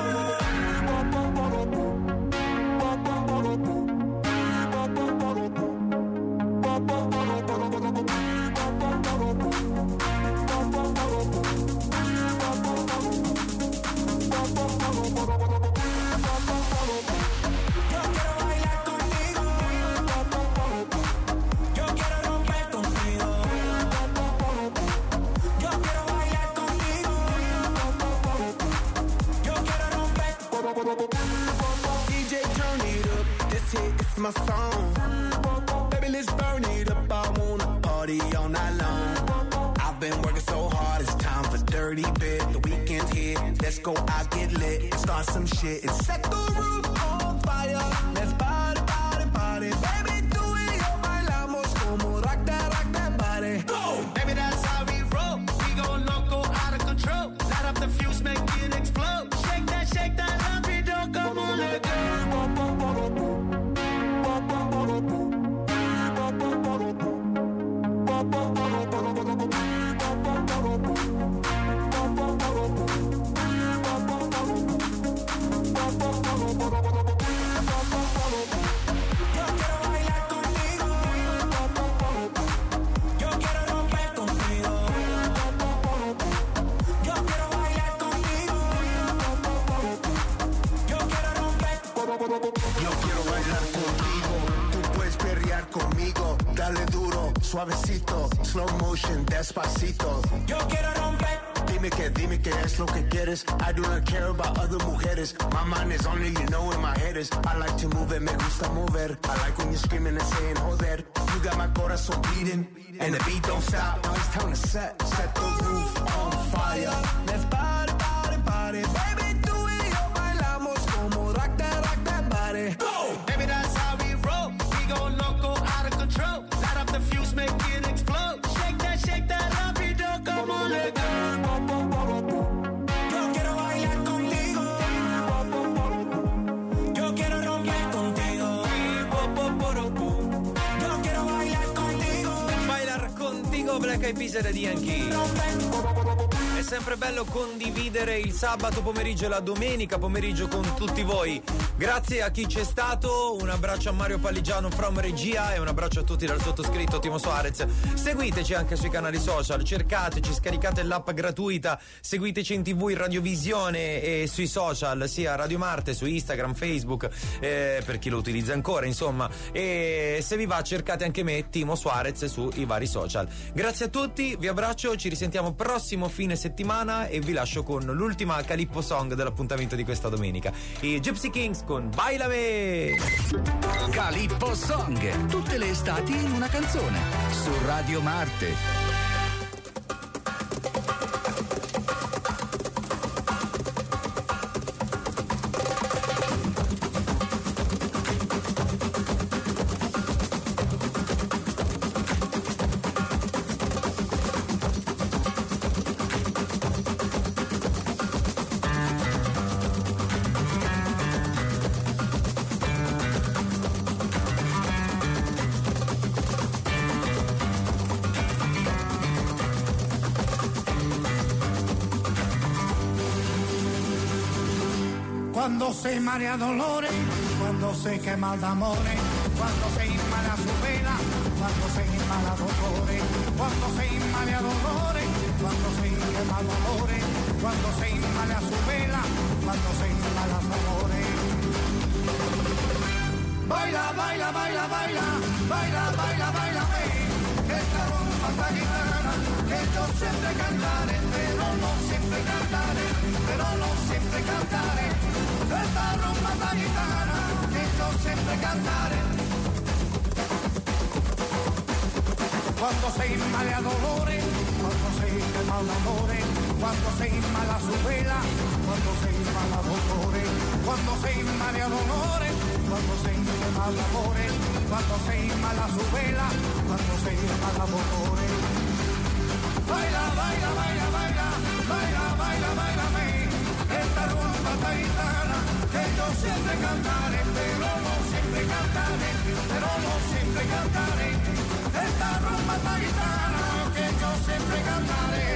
Yo quiero bailar contigo, yo quiero romper contigo, yo quiero bailar contigo, yo quiero romper. D J turn it up, this hit is my song. Baby let's burn it up, I wanna party all night long. I've been working so hard, it's time for dirty bit. The weekend's here, let's go out, get lit, and start some shit and set the roof on fire. Let's party, party, party, baby do it, yo bailamos como rock that, rock that body. Go, baby that's how we roll. We go loco, out of control. Light up the fuse, make it explode. Shake that, shake that, rapido, come on, let go. Yo quiero bailar contigo, yo quiero romper contigo, yo quiero bailar contigo, yo quiero romper. Yo quiero bailar contigo, tú puedes perrear conmigo. Dale duro, suavecito, slow motion, despacito. Yo quiero romper. Dime que, dime que es lo que quieres. I do not care about other mujeres. My mind is on you, you know where my head is. I like to move it, me gusta mover. I like when you're screaming and saying, joder. You got my corazón beating, and the beat don't stop. Now it's time to set, set the roof on fire. Let's party, party, party. Baby, do it, yo bailamos como rock that, rock that body. Go! Baby, that's how we roll. We go loco, out of control. Light up the fuse, make it explode. Shake that, shake that, rapido, come on, let go. Yo quiero bailar contigo, yo quiero romper contigo, yo quiero bailar contigo. Bailar contigo, Black Eyed Peas de Yankee. sempre bello condividere il sabato pomeriggio e la domenica pomeriggio con tutti voi. Grazie a chi c'è stato, un abbraccio a Mario Palligiano from regia e un abbraccio a tutti dal sottoscritto Timo Suarez. Seguiteci anche sui canali social, cercateci, scaricate l'app gratuita, seguiteci in tv, in radiovisione e sui social, sia Radio Marte, su Instagram, Facebook, eh, per chi lo utilizza ancora, insomma. E se vi va cercate anche me, Timo Suarez, sui vari social. Grazie a tutti, vi abbraccio, ci risentiamo prossimo fine settimana e vi lascio con l'ultima Calippo Song dell'appuntamento di questa domenica, i Gypsy Kings con Bailame. Calippo Song, tutte le estati in una canzone, su Radio Marte. Cuando se marea dolores, cuando se quema el amore, cuando se inmala su vela, cuando se inmala dolores, cuando se inmala dolores, cuando se quema el dolores, cuando se inmala su vela, cuando se inmala dolores. Baila, baila, baila, baila, baila, baila, baila, eh. Esta rumba esta gitana, que yo siempre cantaré, pero no siempre cantaré, pero no siempre cantaré. Esta rumba esta gitana, que yo siempre cantaré. Cuando se inmala dolores, cuando se quema el amore, cuando se inmala su vela, cuando se inmala dolores, cuando se inmala dolores, cuando se quema el amore, cuando se inmala su vela, cuando se inmala dolores. Baila, baila, baila, baila, baila, baila, baila, baila, esta rumba esta gitana, que yo siempre cantaré, pero no siempre cantaré, pero no siempre cantaré. Esta rumba esta gitana, que yo siempre cantaré.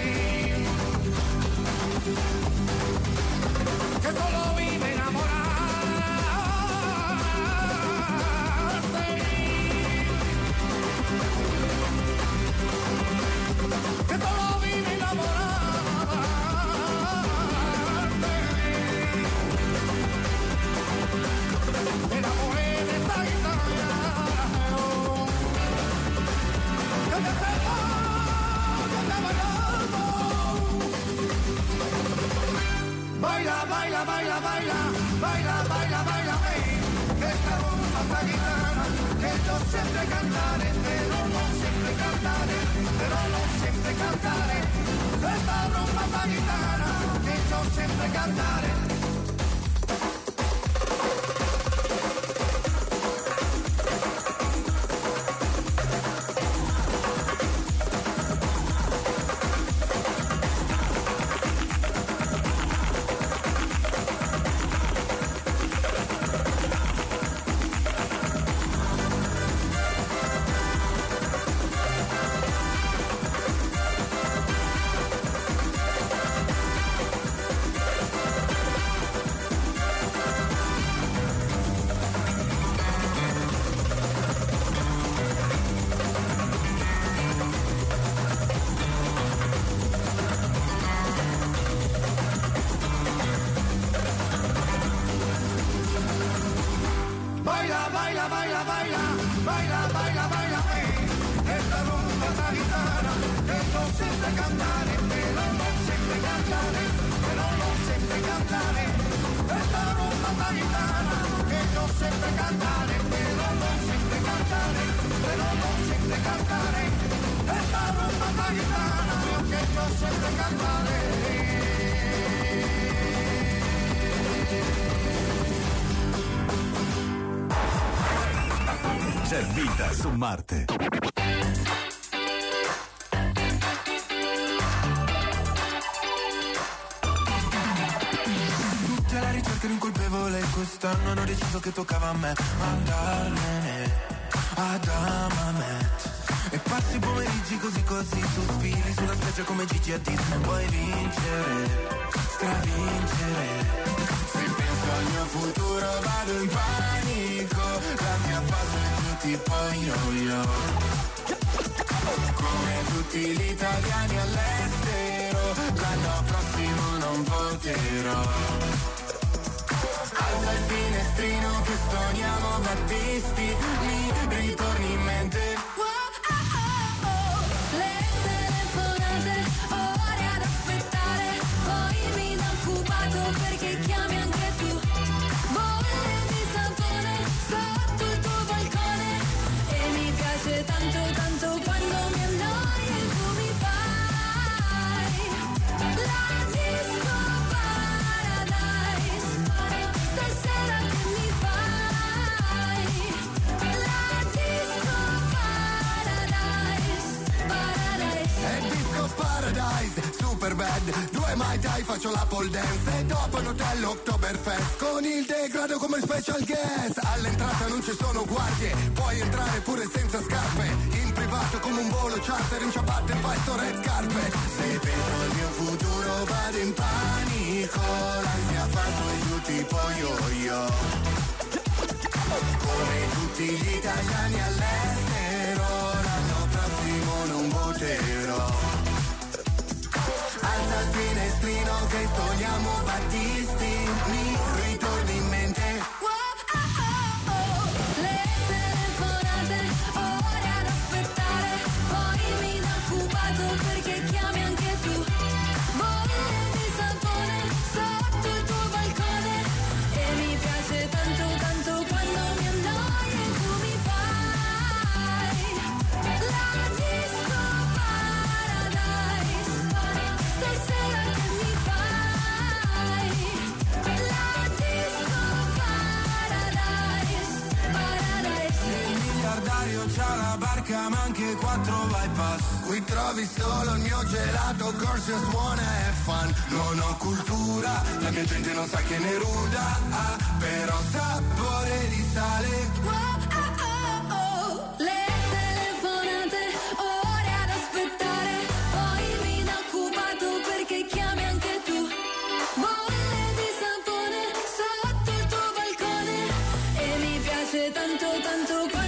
Que solo vive enamorarte. Que solo vive enamorarte. Me enamoré de esta guitarra. Que te sepa, que te bailando. Baila, baila, baila, baila, baila, baila, baila, hey. Esta rumba esta guitarra, que yo siempre cantaré, pero no siempre cantaré, pero no siempre cantaré. Esta rumba esta guitarra, que yo siempre cantaré. Baila, baila, baila, baila, baila, baila, baila, eh. Esta rumba esta guitarra, que yo siempre cantaré, pero no siempre cantaré, pero no siempre cantaré. Esta rumba esta guitarra, que yo siempre cantaré, pero no siempre cantaré, pero no siempre cantaré. Esta rumba esta guitarra, que yo siempre cantaré. C'è vita su Marte. Tutti alla ricerca di un colpevole, quest'anno hanno deciso che toccava a me andarmene ad Amamet. E passi i pomeriggi così così, tu sfili sulla spiaggia come Gigi Hadid. Vuoi vincere, stravincere. Se penso al mio futuro vado in panico, la mia fase è giù tipo yo-yo. Come tutti gli italiani all'estero, l'anno prossimo non voterò. Alza il finestrino che stoniamo Battisti, mi ritorni in mente. Le telefonate, ore ad aspettare, poi mi dà occupato perché chiami anche tu. Bolle di sapone sotto il tuo balcone e mi piace tanto tanto quando mi annoio e tu mi fai la disco paradise. Stasera che mi fai la disco paradise, paradise. È disco paradise, super bad. Due mai dai faccio la pole dance e dopo in hotel Oktoberfest con il degrado come special guest. All'entrata non ci sono guardie, puoi entrare pure senza scarpe. In privato come un volo charter, in ciabatte fai sto red carpet. Se penso al mio futuro vado in panico, l'ansia fa su e giù tipo yo-yo. Come tutti gli italiani all'estero, l'anno prossimo non voterò. Alza il finestrino che stoniamo Battisti, mi ritorni in mente. Le telefonate, ore ad aspettare, poi mi dà occupato perché chiami anche tu. Bolle di sapone sotto il tuo balcone e mi piace tanto tanto quando mi annoio e tu mi fai la disco paradise. Stasera che mi fai la disco paradise, paradise. Il miliardario c'ha la barca ma anche quattro bypass. Qui trovi solo il mio gelato, corso suona e fan. Non ho cultura, la mia gente non sa che ne ruda, ah, però sapore di sale. Le telefonate, ore ad aspettare, poi mi dà occupato perché chiami anche tu. Bolle di sapone sotto il tuo balcone e mi piace tanto tanto